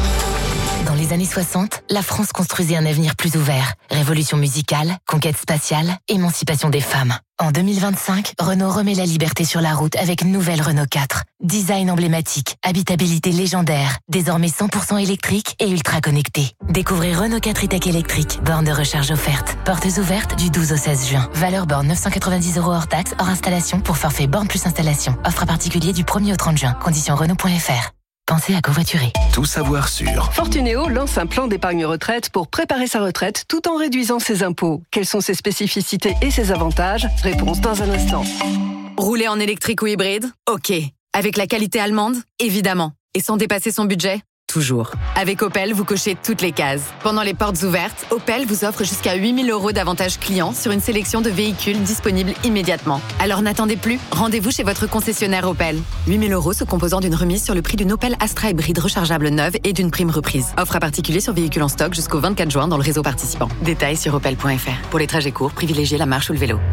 Dans les années soixante, la France construisait un avenir plus ouvert. Révolution musicale, conquête spatiale, émancipation des femmes. En deux mille vingt-cinq, Renault remet la liberté sur la route avec une nouvelle Renault quatre. Design emblématique, habitabilité légendaire, désormais cent pour cent électrique et ultra connecté. Découvrez Renault quatre e-Tech électrique, borne de recharge offerte. Portes ouvertes du douze au seize juin. Valeur borne neuf cent quatre-vingt-dix euros hors taxe, hors installation pour forfait borne plus installation. Offre à particulier du premier au trente juin. Conditions Renault point F R. Pensez à covoiturer. Tout savoir sur Fortunéo lance un plan d'épargne retraite pour préparer sa retraite tout en réduisant ses impôts. Quelles sont ses spécificités et ses avantages ? Réponse dans un instant. Rouler en électrique ou hybride ? Ok. Avec la qualité allemande, évidemment. Et sans dépasser son budget, toujours. Avec Opel, vous cochez toutes les cases. Pendant les portes ouvertes, Opel vous offre jusqu'à huit mille euros d'avantages clients sur une sélection de véhicules disponibles immédiatement. Alors n'attendez plus, rendez-vous chez votre concessionnaire Opel. huit mille euros se composant d'une remise sur le prix d'une Opel Astra hybride rechargeable neuve et d'une prime reprise. Offre à particulier sur véhicules en stock jusqu'au vingt-quatre juin dans le réseau participant. Détails sur opel point f r. Pour les trajets courts, privilégiez la marche ou le vélo.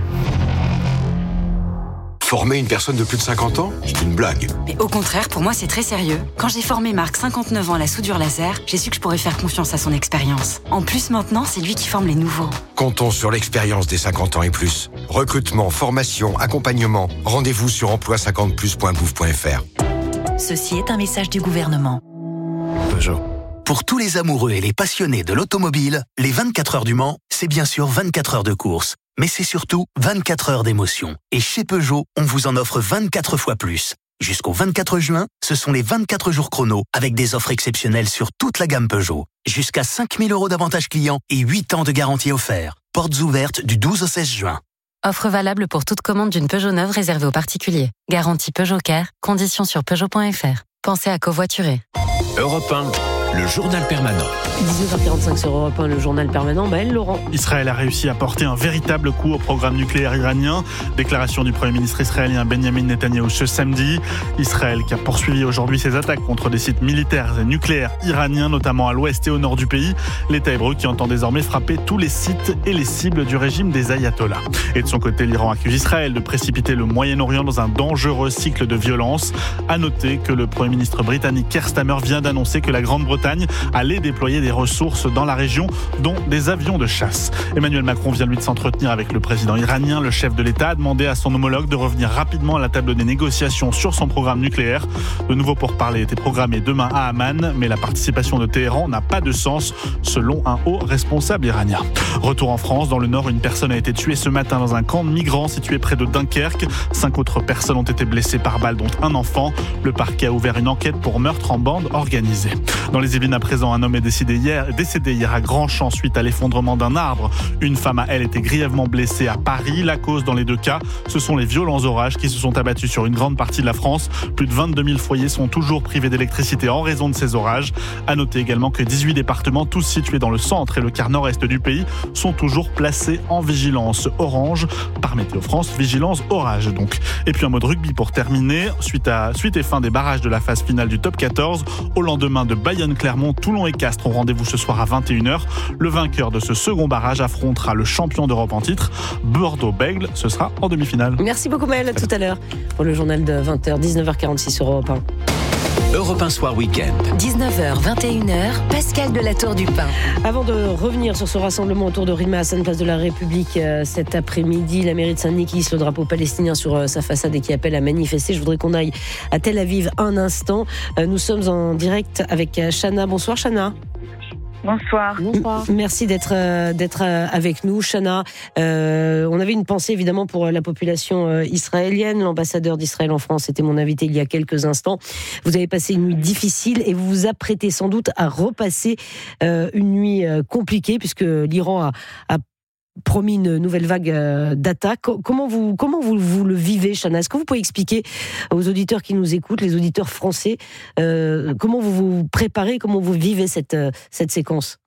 Former une personne de plus de cinquante ans, c'est une blague. Mais au contraire, pour moi, c'est très sérieux. Quand j'ai formé Marc, cinquante-neuf ans, à la soudure laser, j'ai su que je pourrais faire confiance à son expérience. En plus, maintenant, c'est lui qui forme les nouveaux. Comptons sur l'expérience des cinquante ans et plus. Recrutement, formation, accompagnement. Rendez-vous sur emploi cinquante plus point gouv point f r. Ceci est un message du gouvernement. Peugeot. Pour tous les amoureux et les passionnés de l'automobile, les vingt-quatre heures du Mans, c'est bien sûr vingt-quatre heures de course. Mais c'est surtout vingt-quatre heures d'émotion. Et chez Peugeot, on vous en offre vingt-quatre fois plus. Jusqu'au vingt-quatre juin, ce sont les vingt-quatre jours chrono avec des offres exceptionnelles sur toute la gamme Peugeot. Jusqu'à cinq mille euros d'avantages clients et huit ans de garantie offert. Portes ouvertes du douze au seize juin. Offre valable pour toute commande d'une Peugeot neuve réservée aux particuliers. Garantie Peugeot Care. Conditions sur peugeot point f r. Pensez à covoiturer. Europe un, le journal permanent. dix-neuf heures quarante-cinq sur Europe un, le journal permanent. Maël Laurent. Israël a réussi à porter un véritable coup au programme nucléaire iranien. Déclaration du Premier ministre israélien Benjamin Netanyahou ce samedi. Israël qui a poursuivi aujourd'hui ses attaques contre des sites militaires et nucléaires iraniens, notamment à l'ouest et au nord du pays. L'État hébreu qui entend désormais frapper tous les sites et les cibles du régime des ayatollahs. Et de son côté, l'Iran accuse Israël de précipiter le Moyen-Orient dans un dangereux cycle de violence. À noter que le Premier ministre britannique Keir Starmer vient d'annoncer que la Grande-Bretagne allait déployer des ressources dans la région, dont des avions de chasse. Emmanuel Macron vient lui de s'entretenir avec le président iranien. Le chef de l'État a demandé à son homologue de revenir rapidement à la table des négociations sur son programme nucléaire. De nouveau pourparlers étaient programmés demain à Amman, mais la participation de Téhéran n'a pas de sens, selon un haut responsable iranien. Retour en France, dans le Nord, une personne a été tuée ce matin dans un camp de migrants situé près de Dunkerque. Cinq autres personnes ont été blessées par balle, dont un enfant. Le parquet a ouvert une enquête pour meurtre en bande organisée. Dans les Yvelines à présent, un homme est décédé hier, décédé hier à Grandchamp suite à l'effondrement d'un arbre. Une femme a, elle, été grièvement blessée à Paris. La cause dans les deux cas, ce sont les violents orages qui se sont abattus sur une grande partie de la France. Plus de vingt-deux mille foyers sont toujours privés d'électricité en raison de ces orages. À noter également que dix-huit départements, tous situés dans le centre et le quart nord-est du pays, sont toujours placés en vigilance orange par Météo France, vigilance orage donc. Et puis un mot de rugby pour terminer. Suite, à, suite et fin des barrages de la phase finale du top quatorze, au lendemain de Bayonne-Clermont, Toulon et Castres ont rendez-vous ce soir à vingt et une heures. Le vainqueur de ce second barrage affrontera le champion d'Europe en titre, Bordeaux-Bègles. Ce sera en demi-finale. Merci beaucoup Maël, à tout à l'heure pour le journal de vingt heures, dix-neuf heures quarante-six sur Europe un. Europe un Soir Week-end. dix-neuf heures, vingt et une heures, Pascal de la Tour du Pin. Avant de revenir sur ce rassemblement autour de Rima Hassan, place de la République, euh, cet après-midi, la mairie de Saint-Denis qui hisse le drapeau palestinien sur euh, sa façade et qui appelle à manifester. Je voudrais qu'on aille à Tel Aviv un instant. Euh, nous sommes en direct avec euh, Chana. Bonsoir Chana. Bonsoir. Bonsoir. Merci d'être euh, d'être euh, avec nous, Chana. Euh, on avait une pensée évidemment pour la population euh, israélienne. L'ambassadeur d'Israël en France était mon invité il y a quelques instants. Vous avez passé une nuit difficile et vous vous apprêtez sans doute à repasser euh, une nuit euh, compliquée puisque l'Iran a, a promis une nouvelle vague euh, d'attaques. Comment vous comment vous, vous le vivez, Chana? Est-ce que vous pouvez expliquer aux auditeurs qui nous écoutent, les auditeurs français, euh, comment vous vous préparez, comment vous vivez cette euh, cette séquence?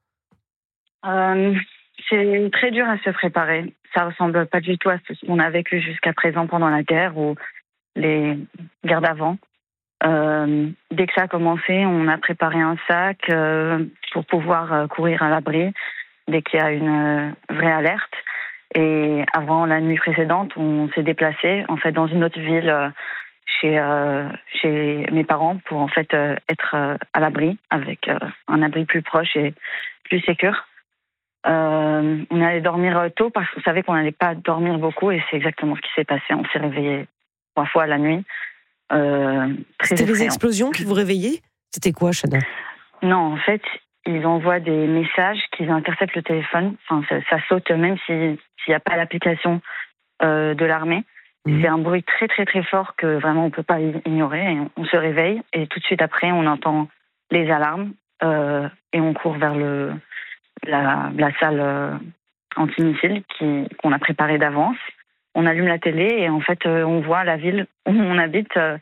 euh, C'est très dur à se préparer. Ça ressemble pas du tout à ce qu'on a vécu jusqu'à présent pendant la guerre ou les guerres d'avant. Euh, dès que ça a commencé, on a préparé un sac euh, pour pouvoir euh, courir à l'abri dès qu'il y a une euh, vraie alerte. Et avant la nuit précédente, on s'est déplacé en fait dans une autre ville euh, chez euh, chez mes parents pour en fait euh, être euh, à l'abri avec euh, un abri plus proche et plus sécure. Euh, on allait dormir tôt parce qu'on savait qu'on n'allait pas dormir beaucoup et c'est exactement ce qui s'est passé. On s'est réveillé trois fois la nuit. Euh, C'était les explosions qui vous réveillaient? C'était quoi, Chana? Non, en fait, ils envoient des messages qui interceptent le téléphone. Enfin, ça, ça saute même si, s'il n'y a pas l'application euh, de l'armée. Mmh. C'est un bruit très très très fort que vraiment on ne peut pas ignorer. Et on, on se réveille et tout de suite après on entend les alarmes euh, et on court vers le, la, la salle euh, anti-missile qui, qu'on a préparée d'avance. On allume la télé et en fait euh, on voit la ville où on habite euh,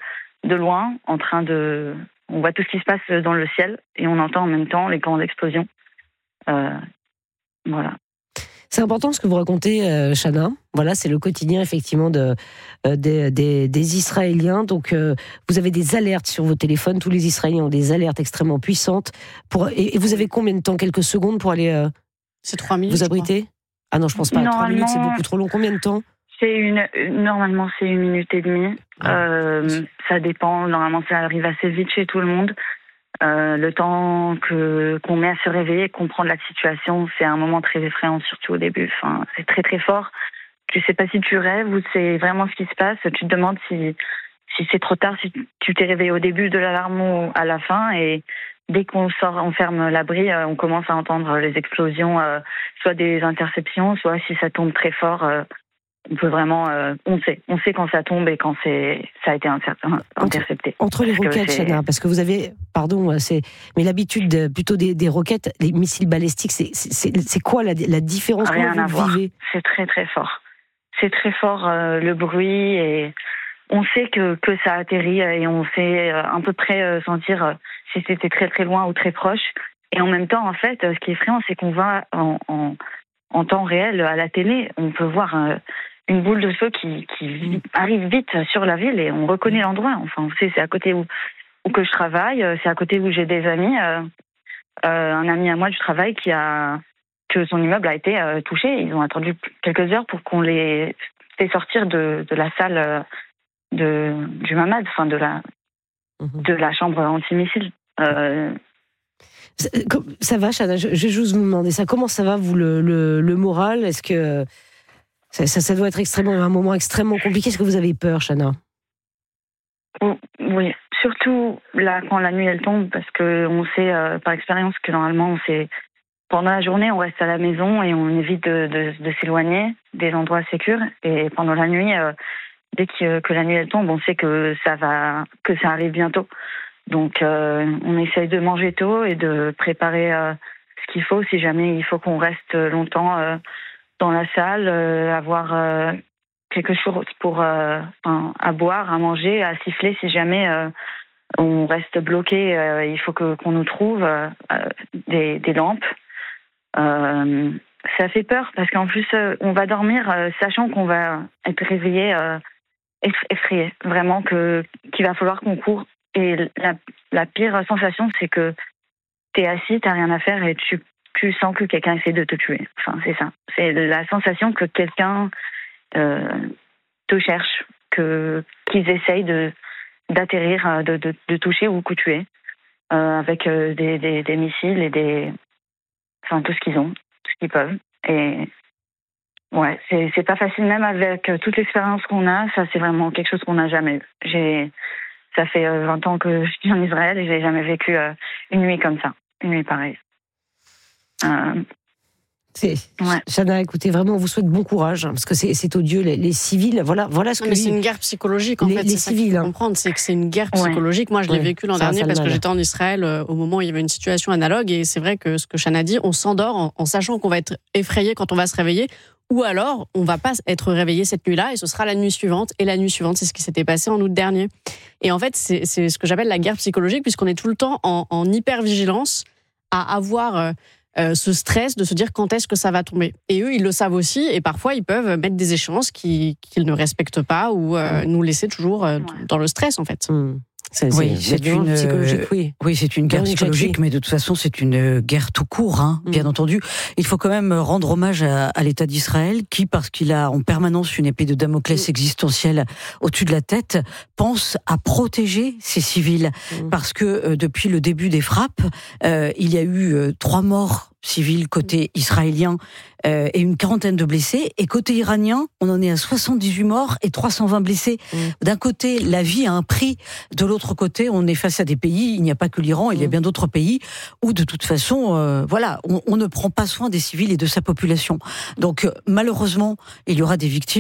de loin, en train de... On voit tout ce qui se passe dans le ciel et on entend en même temps les grandes explosions. Euh, voilà. C'est important ce que vous racontez, euh, Chana. Voilà, c'est le quotidien effectivement de, euh, des, des, des Israéliens. Donc, euh, vous avez des alertes sur vos téléphones. Tous les Israéliens ont des alertes extrêmement puissantes. Pour, et, et vous avez combien de temps? Quelques secondes pour aller euh, c'est trois minutes, vous abriter? Ah non, je pense pas. Trois minutes, c'est beaucoup trop long. Combien de temps? C'est une, normalement, c'est une minute et demie. Ah. Euh, ça dépend. Normalement, ça arrive assez vite chez tout le monde. Euh, le temps que qu'on met à se réveiller, comprendre la situation, c'est un moment très effrayant, surtout au début. Enfin, c'est très très fort. Tu sais pas si tu rêves ou c'est vraiment ce qui se passe. Tu te demandes si si c'est trop tard, si tu t'es réveillé au début de l'alarme ou à la fin. Et dès qu'on sort, on ferme l'abri, on commence à entendre les explosions, euh, soit des interceptions, soit si ça tombe très fort. Euh, On peut vraiment, euh, on sait, on sait quand ça tombe et quand c'est, ça a été inter- intercepté. Entre les parce roquettes, Chana, parce que vous avez, pardon, c'est, mais l'habitude de, plutôt des, des roquettes, les missiles balistiques, c'est, c'est, c'est quoi la, la différence? Rien Comment à vous voir. vivez? C'est très très fort. C'est très fort euh, le bruit et on sait que que ça atterrit et on sait euh, à peu près euh, sentir euh, si c'était très très loin ou très proche. Et en même temps, en fait, ce qui est effrayant, c'est qu'on va en, en, en temps réel à la télé, on peut voir euh, une boule de feu qui, qui arrive vite sur la ville et on reconnaît l'endroit. Enfin, vous savez, c'est à côté où, où que je travaille, c'est à côté où j'ai des amis. Euh, euh, un ami à moi du travail qui a que son immeuble a été euh, touché. Ils ont attendu quelques heures pour qu'on les fait sortir de, de la salle de, du Mamad, enfin de la de la chambre antimissile. Euh, ça, ça va, Chana, je, je vais juste vous demander ça. Comment ça va, vous, le, le, le moral? Est-ce que Ça, ça, ça doit être extrêmement, un moment extrêmement compliqué. Est-ce que vous avez peur, Chana? Oui, surtout là quand la nuit elle tombe, parce que on sait euh, par expérience que normalement on sait pendant la journée on reste à la maison et on évite de, de, de s'éloigner des endroits sécurs. Et pendant la nuit, euh, dès que, que la nuit elle tombe, on sait que ça va, que ça arrive bientôt. Donc euh, on essaye de manger tôt et de préparer euh, ce qu'il faut si jamais il faut qu'on reste longtemps. Euh, dans la salle, euh, avoir euh, quelque chose pour euh, enfin, à boire, à manger, à siffler si jamais euh, on reste bloqué. Euh, il faut que qu'on nous trouve euh, des, des lampes. Euh, ça fait peur parce qu'en plus euh, on va dormir euh, sachant qu'on va être réveillé, euh, effrayé, vraiment que qu'il va falloir qu'on court. Et la, la pire sensation, c'est que t'es assis, t'as rien à faire et tu tu sens que quelqu'un essaie de te tuer. Enfin, c'est ça. C'est la sensation que quelqu'un euh, te cherche, que qu'ils essayent de d'atterrir, de, de, de toucher ou de tuer, euh, avec euh, des, des, des missiles et des, enfin tout ce qu'ils ont, tout ce qu'ils peuvent. Et ouais, c'est c'est pas facile, même avec toute l'expérience qu'on a. Ça, c'est vraiment quelque chose qu'on n'a jamais eu. J'ai, ça fait vingt ans que je vis en Israël et j'ai jamais vécu euh, une nuit comme ça, une nuit pareille. Euh, c'est, ouais. Chana, écoutez, vraiment, on vous souhaite bon courage, hein, parce que c'est, c'est odieux, les, les civils, voilà, voilà ce non, que... Mais c'est une guerre psychologique, en les, fait, les c'est civils, ça qu'il faut hein. comprendre, c'est que c'est une guerre psychologique. Ouais. Moi, je l'ai ouais. vécu l'an ça, dernier, ça parce mal. que j'étais en Israël euh, au moment où il y avait une situation analogue, et c'est vrai que ce que Chana dit, on s'endort en, en sachant qu'on va être effrayé quand on va se réveiller, ou alors, on va pas être réveillé cette nuit-là, et ce sera la nuit suivante, et la nuit suivante, c'est ce qui s'était passé en août dernier. Et en fait, c'est, c'est ce que j'appelle la guerre psychologique, puisqu'on est tout le temps en, en hyper-vigilance à avoir... Euh, Euh, ce stress de se dire quand est-ce que ça va tomber. Et eux, ils le savent aussi, et parfois, ils peuvent mettre des échéances qui, qu'ils ne respectent pas ou euh, nous laisser toujours euh, ouais. dans le stress, en fait. Mmh. C'est, c'est, oui, c'est une psychologique, oui. Oui, c'est une guerre Guerre psychologique, mais de toute façon, c'est une guerre tout court, hein, mmh. bien entendu. Il faut quand même rendre hommage à, à l'État d'Israël, qui, parce qu'il a en permanence une épée de Damoclès mmh. existentielle au-dessus de la tête, pense à protéger ses civils, mmh. parce que euh, depuis le début des frappes, euh, il y a eu euh, trois morts civils côté israélien euh, et une quarantaine de blessés. Et côté iranien, on en est à soixante-dix-huit morts et trois cent vingt blessés. Mmh. D'un côté, la vie a un prix. De l'autre côté, on est face à des pays, il n'y a pas que l'Iran, il y a bien d'autres pays où de toute façon, euh, voilà, on, on ne prend pas soin des civils et de sa population. Donc malheureusement, il y aura des victimes.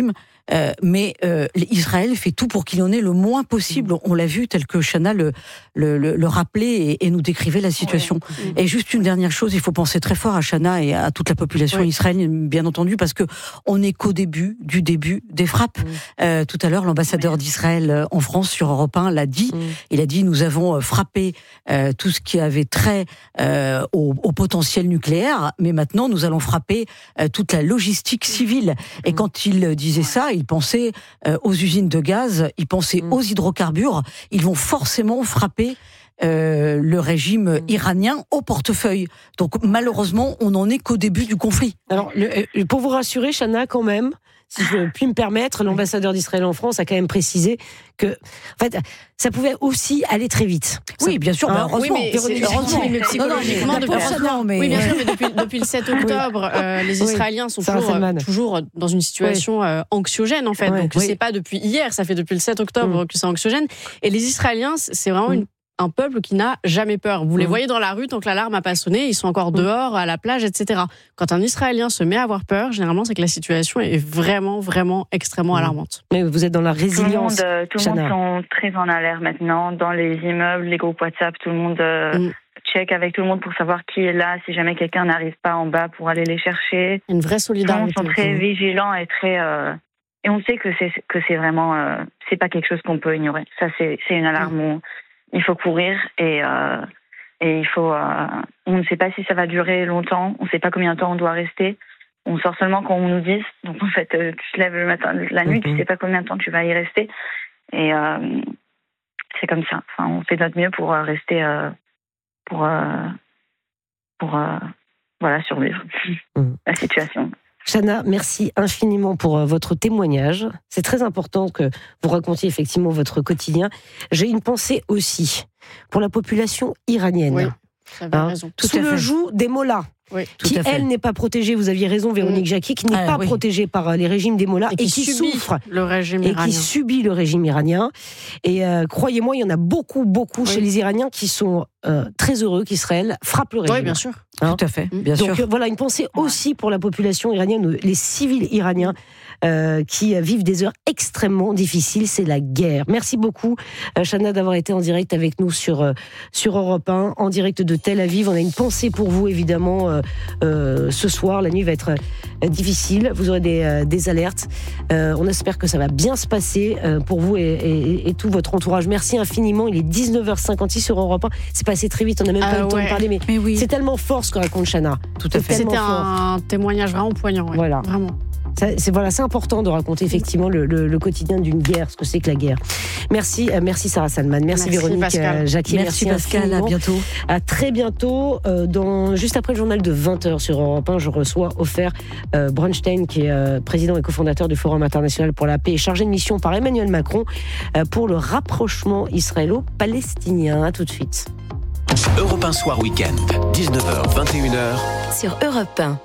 Euh, mais euh, Israël fait tout pour qu'il y en ait le moins possible. On l'a vu, tel que Chana le, le, le, le rappelait et, et nous décrivait la situation. Ouais. Et juste une dernière chose, il faut penser très fort à Chana et à toute la population ouais. israélienne, bien entendu, parce que on n'est qu'au début du début des frappes. Mmh. Euh, tout à l'heure, l'ambassadeur ouais. d'Israël en France sur Europe un l'a dit. Mmh. Il a dit nous avons frappé euh, tout ce qui avait trait euh, au, au potentiel nucléaire, mais maintenant nous allons frapper euh, toute la logistique civile. Et quand il disait ça, il pensait euh, aux usines de gaz, il pensait mmh. aux hydrocarbures. Ils vont forcément frapper euh, le régime iranien au portefeuille. Donc malheureusement, on n'en est qu'au début du conflit. Alors, le, pour vous rassurer, Chana, quand même, si je puis me permettre, l'ambassadeur d'Israël en France a quand même précisé que, en fait, ça pouvait aussi aller très vite. Oui, ça, bien sûr, hein, bah, heureusement. Oui, mais, heureusement. Mais psychologiquement, non, non, depuis, mais... Oui, bien sûr, mais depuis, depuis le sept octobre, oui. euh, les Israéliens sont toujours, toujours dans une situation oui. euh, anxiogène, en fait. Oui. Donc, oui. c'est pas depuis hier, ça fait depuis le sept octobre mmh. que c'est anxiogène. Et les Israéliens, c'est vraiment mmh. une un peuple qui n'a jamais peur. Vous mmh. les voyez dans la rue, tant que l'alarme n'a pas sonné, ils sont encore mmh. dehors, à la plage, et cetera. Quand un Israélien se met à avoir peur, généralement, c'est que la situation est vraiment, vraiment extrêmement mmh. alarmante. Mais vous êtes dans la résilience. Tout le monde, tout le monde sont très en alerte maintenant. Dans les immeubles, les groupes WhatsApp, tout le monde euh, mmh. check avec tout le monde pour savoir qui est là, si jamais quelqu'un n'arrive pas en bas pour aller les chercher. Une vraie solidarité. Tout le monde sont très mmh. vigilants et très... Euh, et on sait que c'est, que c'est vraiment... Euh, c'est pas quelque chose qu'on peut ignorer. Ça, c'est, c'est une alarme mmh. où il faut courir et, euh, et il faut. Euh, on ne sait pas si ça va durer longtemps. On ne sait pas combien de temps on doit rester. On sort seulement quand on nous dit. Donc en fait, euh, tu te lèves le matin, la nuit, mm-hmm. tu ne sais pas combien de temps tu vas y rester. Et euh, c'est comme ça. Enfin, on fait notre mieux pour euh, rester, euh, pour, euh, pour euh, voilà, survivre mm. la situation. Chana, merci infiniment pour votre témoignage. C'est très important que vous racontiez effectivement votre quotidien. J'ai une pensée aussi pour la population iranienne. Oui, vous avez hein, raison. Tout sous le joug des mollahs. Oui, qui, elle, n'est pas protégée, vous aviez raison, Véronique mmh. Jacqui, qui n'est ah, pas oui. protégée par les régimes des mollahs et, et qui, qui souffre le régime et iranien. qui subit le régime iranien. Et euh, croyez-moi, il y en a beaucoup, beaucoup oui. chez les Iraniens qui sont euh, très heureux qu'Israël frappe le régime. Oui, bien sûr. Hein Tout à fait, bien Donc, sûr. Euh, voilà, une pensée aussi pour la population iranienne, les civils iraniens euh, qui vivent des heures extrêmement difficiles, c'est la guerre. Merci beaucoup, euh, Chana, d'avoir été en direct avec nous sur, euh, sur Europe un, en direct de Tel Aviv. On a une pensée pour vous, évidemment, euh, euh, ce soir. La nuit va être euh, difficile, vous aurez des, euh, des alertes. Euh, on espère que ça va bien se passer euh, pour vous et, et, et tout votre entourage. Merci infiniment. Il est dix-neuf heures cinquante-six sur Europe un. C'est passé très vite, on n'a même ah, pas eu le temps ouais. de parler, mais, mais oui. c'est tellement fort ce que raconte Chana. Tout à fait. C'était un témoignage vraiment poignant. Ouais. Voilà. Vraiment. Ça, c'est, voilà, c'est important de raconter effectivement le, le, le quotidien d'une guerre, ce que c'est que la guerre. Merci, euh, merci Sarah Salman, merci, merci Véronique Pascal. Jacqui, merci, merci Pascal, infiniment. À bientôt. À très bientôt. Euh, dans, juste après le journal de vingt heures sur Europe un, je reçois Ofer euh, Brunstein, qui est euh, président et cofondateur du Forum international pour la paix et chargé de mission par Emmanuel Macron euh, pour le rapprochement israélo-palestinien. À tout de suite. Europe un Soir Week-end, dix-neuf heures, vingt et une heures. Sur Europe un.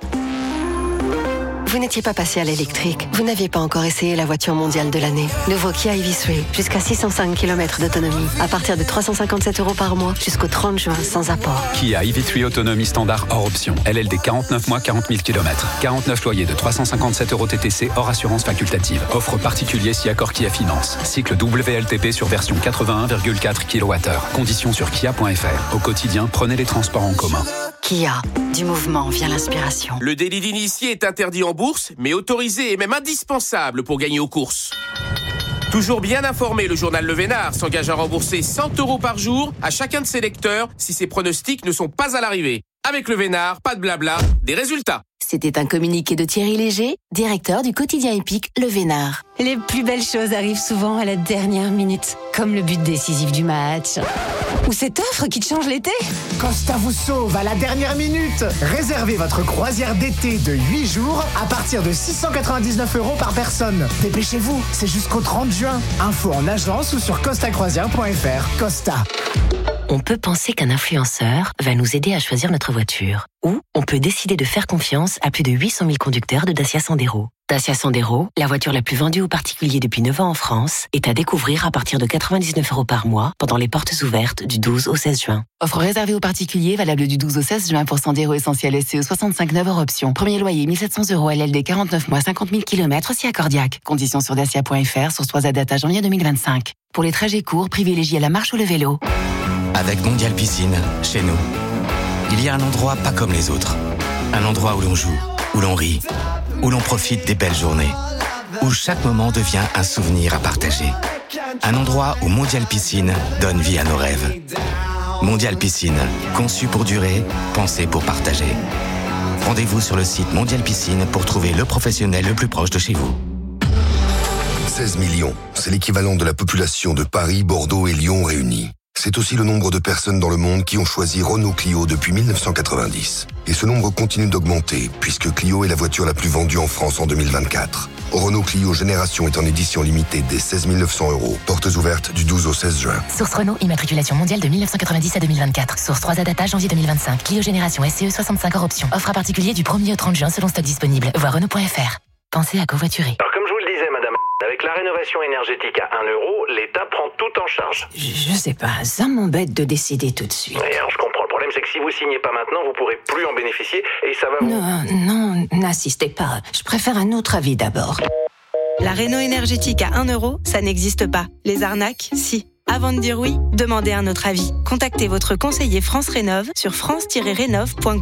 Vous n'étiez pas passé à l'électrique. Vous n'aviez pas encore essayé la voiture mondiale de l'année. Nouveau Kia E V trois, jusqu'à six cent cinq kilomètres d'autonomie. À partir de trois cent cinquante-sept euros par mois, jusqu'au trente juin, sans apport. Kia E V trois autonomie standard hors option. L L D quarante-neuf mois, quarante mille kilomètres. quarante-neuf loyers de trois cent cinquante-sept euros T T C hors assurance facultative. Offre particulier si accord Kia Finance. Cycle W L T P sur version quatre-vingt-un virgule quatre kilowattheures. Conditions sur kia point f r. Au quotidien, prenez les transports en commun. Kia, du mouvement vient l'inspiration. Le délit d'initié est interdit en bourse, mais autorisé et même indispensable pour gagner aux courses. Toujours bien informé, le journal Le Vénard s'engage à rembourser cent euros par jour à chacun de ses lecteurs si ses pronostics ne sont pas à l'arrivée. Avec Le Vénard, pas de blabla, des résultats. C'était un communiqué de Thierry Léger, directeur du quotidien épique Le Vénard. Les plus belles choses arrivent souvent à la dernière minute, comme le but décisif du match. Ou cette offre qui te change l'été. Costa vous sauve à la dernière minute. Réservez votre croisière d'été de huit jours à partir de six cent quatre-vingt-dix-neuf euros par personne. Dépêchez-vous, c'est jusqu'au trente juin. Info en agence ou sur costa croisière point f r. Costa. On peut penser qu'un influenceur va nous aider à choisir notre voiture. Ou on peut décider de faire confiance à plus de huit cent mille conducteurs de Dacia Sandero. Dacia Sandero, la voiture la plus vendue aux particuliers depuis neuf ans en France, est à découvrir à partir de quatre-vingt-dix-neuf euros par mois pendant les portes ouvertes du douze au seize juin. Offre réservée aux particuliers, valable du douze au seize juin pour Sandero Essentiel S C E soixante-cinq neuf hors option. Premier loyer mille sept cents euros L L D quarante-neuf mois cinquante mille kilomètres si accordiaque. Conditions sur dacia point f r, sur trois à date à janvier deux mille vingt-cinq. Pour les trajets courts, privilégiez la marche ou le vélo. Avec Mondial Piscine, chez nous, il y a un endroit pas comme les autres. Un endroit où l'on joue, où l'on rit, où l'on profite des belles journées, où chaque moment devient un souvenir à partager. Un endroit où Mondial Piscine donne vie à nos rêves. Mondial Piscine, conçu pour durer, pensé pour partager. Rendez-vous sur le site Mondial Piscine pour trouver le professionnel le plus proche de chez vous. seize millions, c'est l'équivalent de la population de Paris, Bordeaux et Lyon réunis. C'est aussi le nombre de personnes dans le monde qui ont choisi Renault Clio depuis mille neuf cent quatre-vingt-dix. Et ce nombre continue d'augmenter, puisque Clio est la voiture la plus vendue en France en deux mille vingt-quatre. Renault Clio Génération est en édition limitée dès seize mille neuf cents euros. Portes ouvertes du douze au seize juin. Source Renault, immatriculation mondiale de mille neuf cent quatre-vingt-dix à deux mille vingt-quatre. Source trois à data, janvier deux mille vingt-cinq. Clio Génération S C E soixante-cinq hors option. Offre à particulier du premier au trente juin selon stock disponible. Voir Renault point f r. Pensez à covoiturer. Alors comme je vous le disais, madame, avec la rénovation énergétique à un euro, l'État prend tout en charge. Je sais pas, ça m'embête de décider tout de suite. Et alors je comprends, le problème c'est que si vous signez pas maintenant, vous pourrez plus en bénéficier et ça va vous... Non, non, n'insistez pas. Je préfère un autre avis d'abord. La réno énergétique à un euro, ça n'existe pas. Les arnaques, si. Avant de dire oui, demandez un autre avis. Contactez votre conseiller France Rénov sur france tiret rénov point gouv.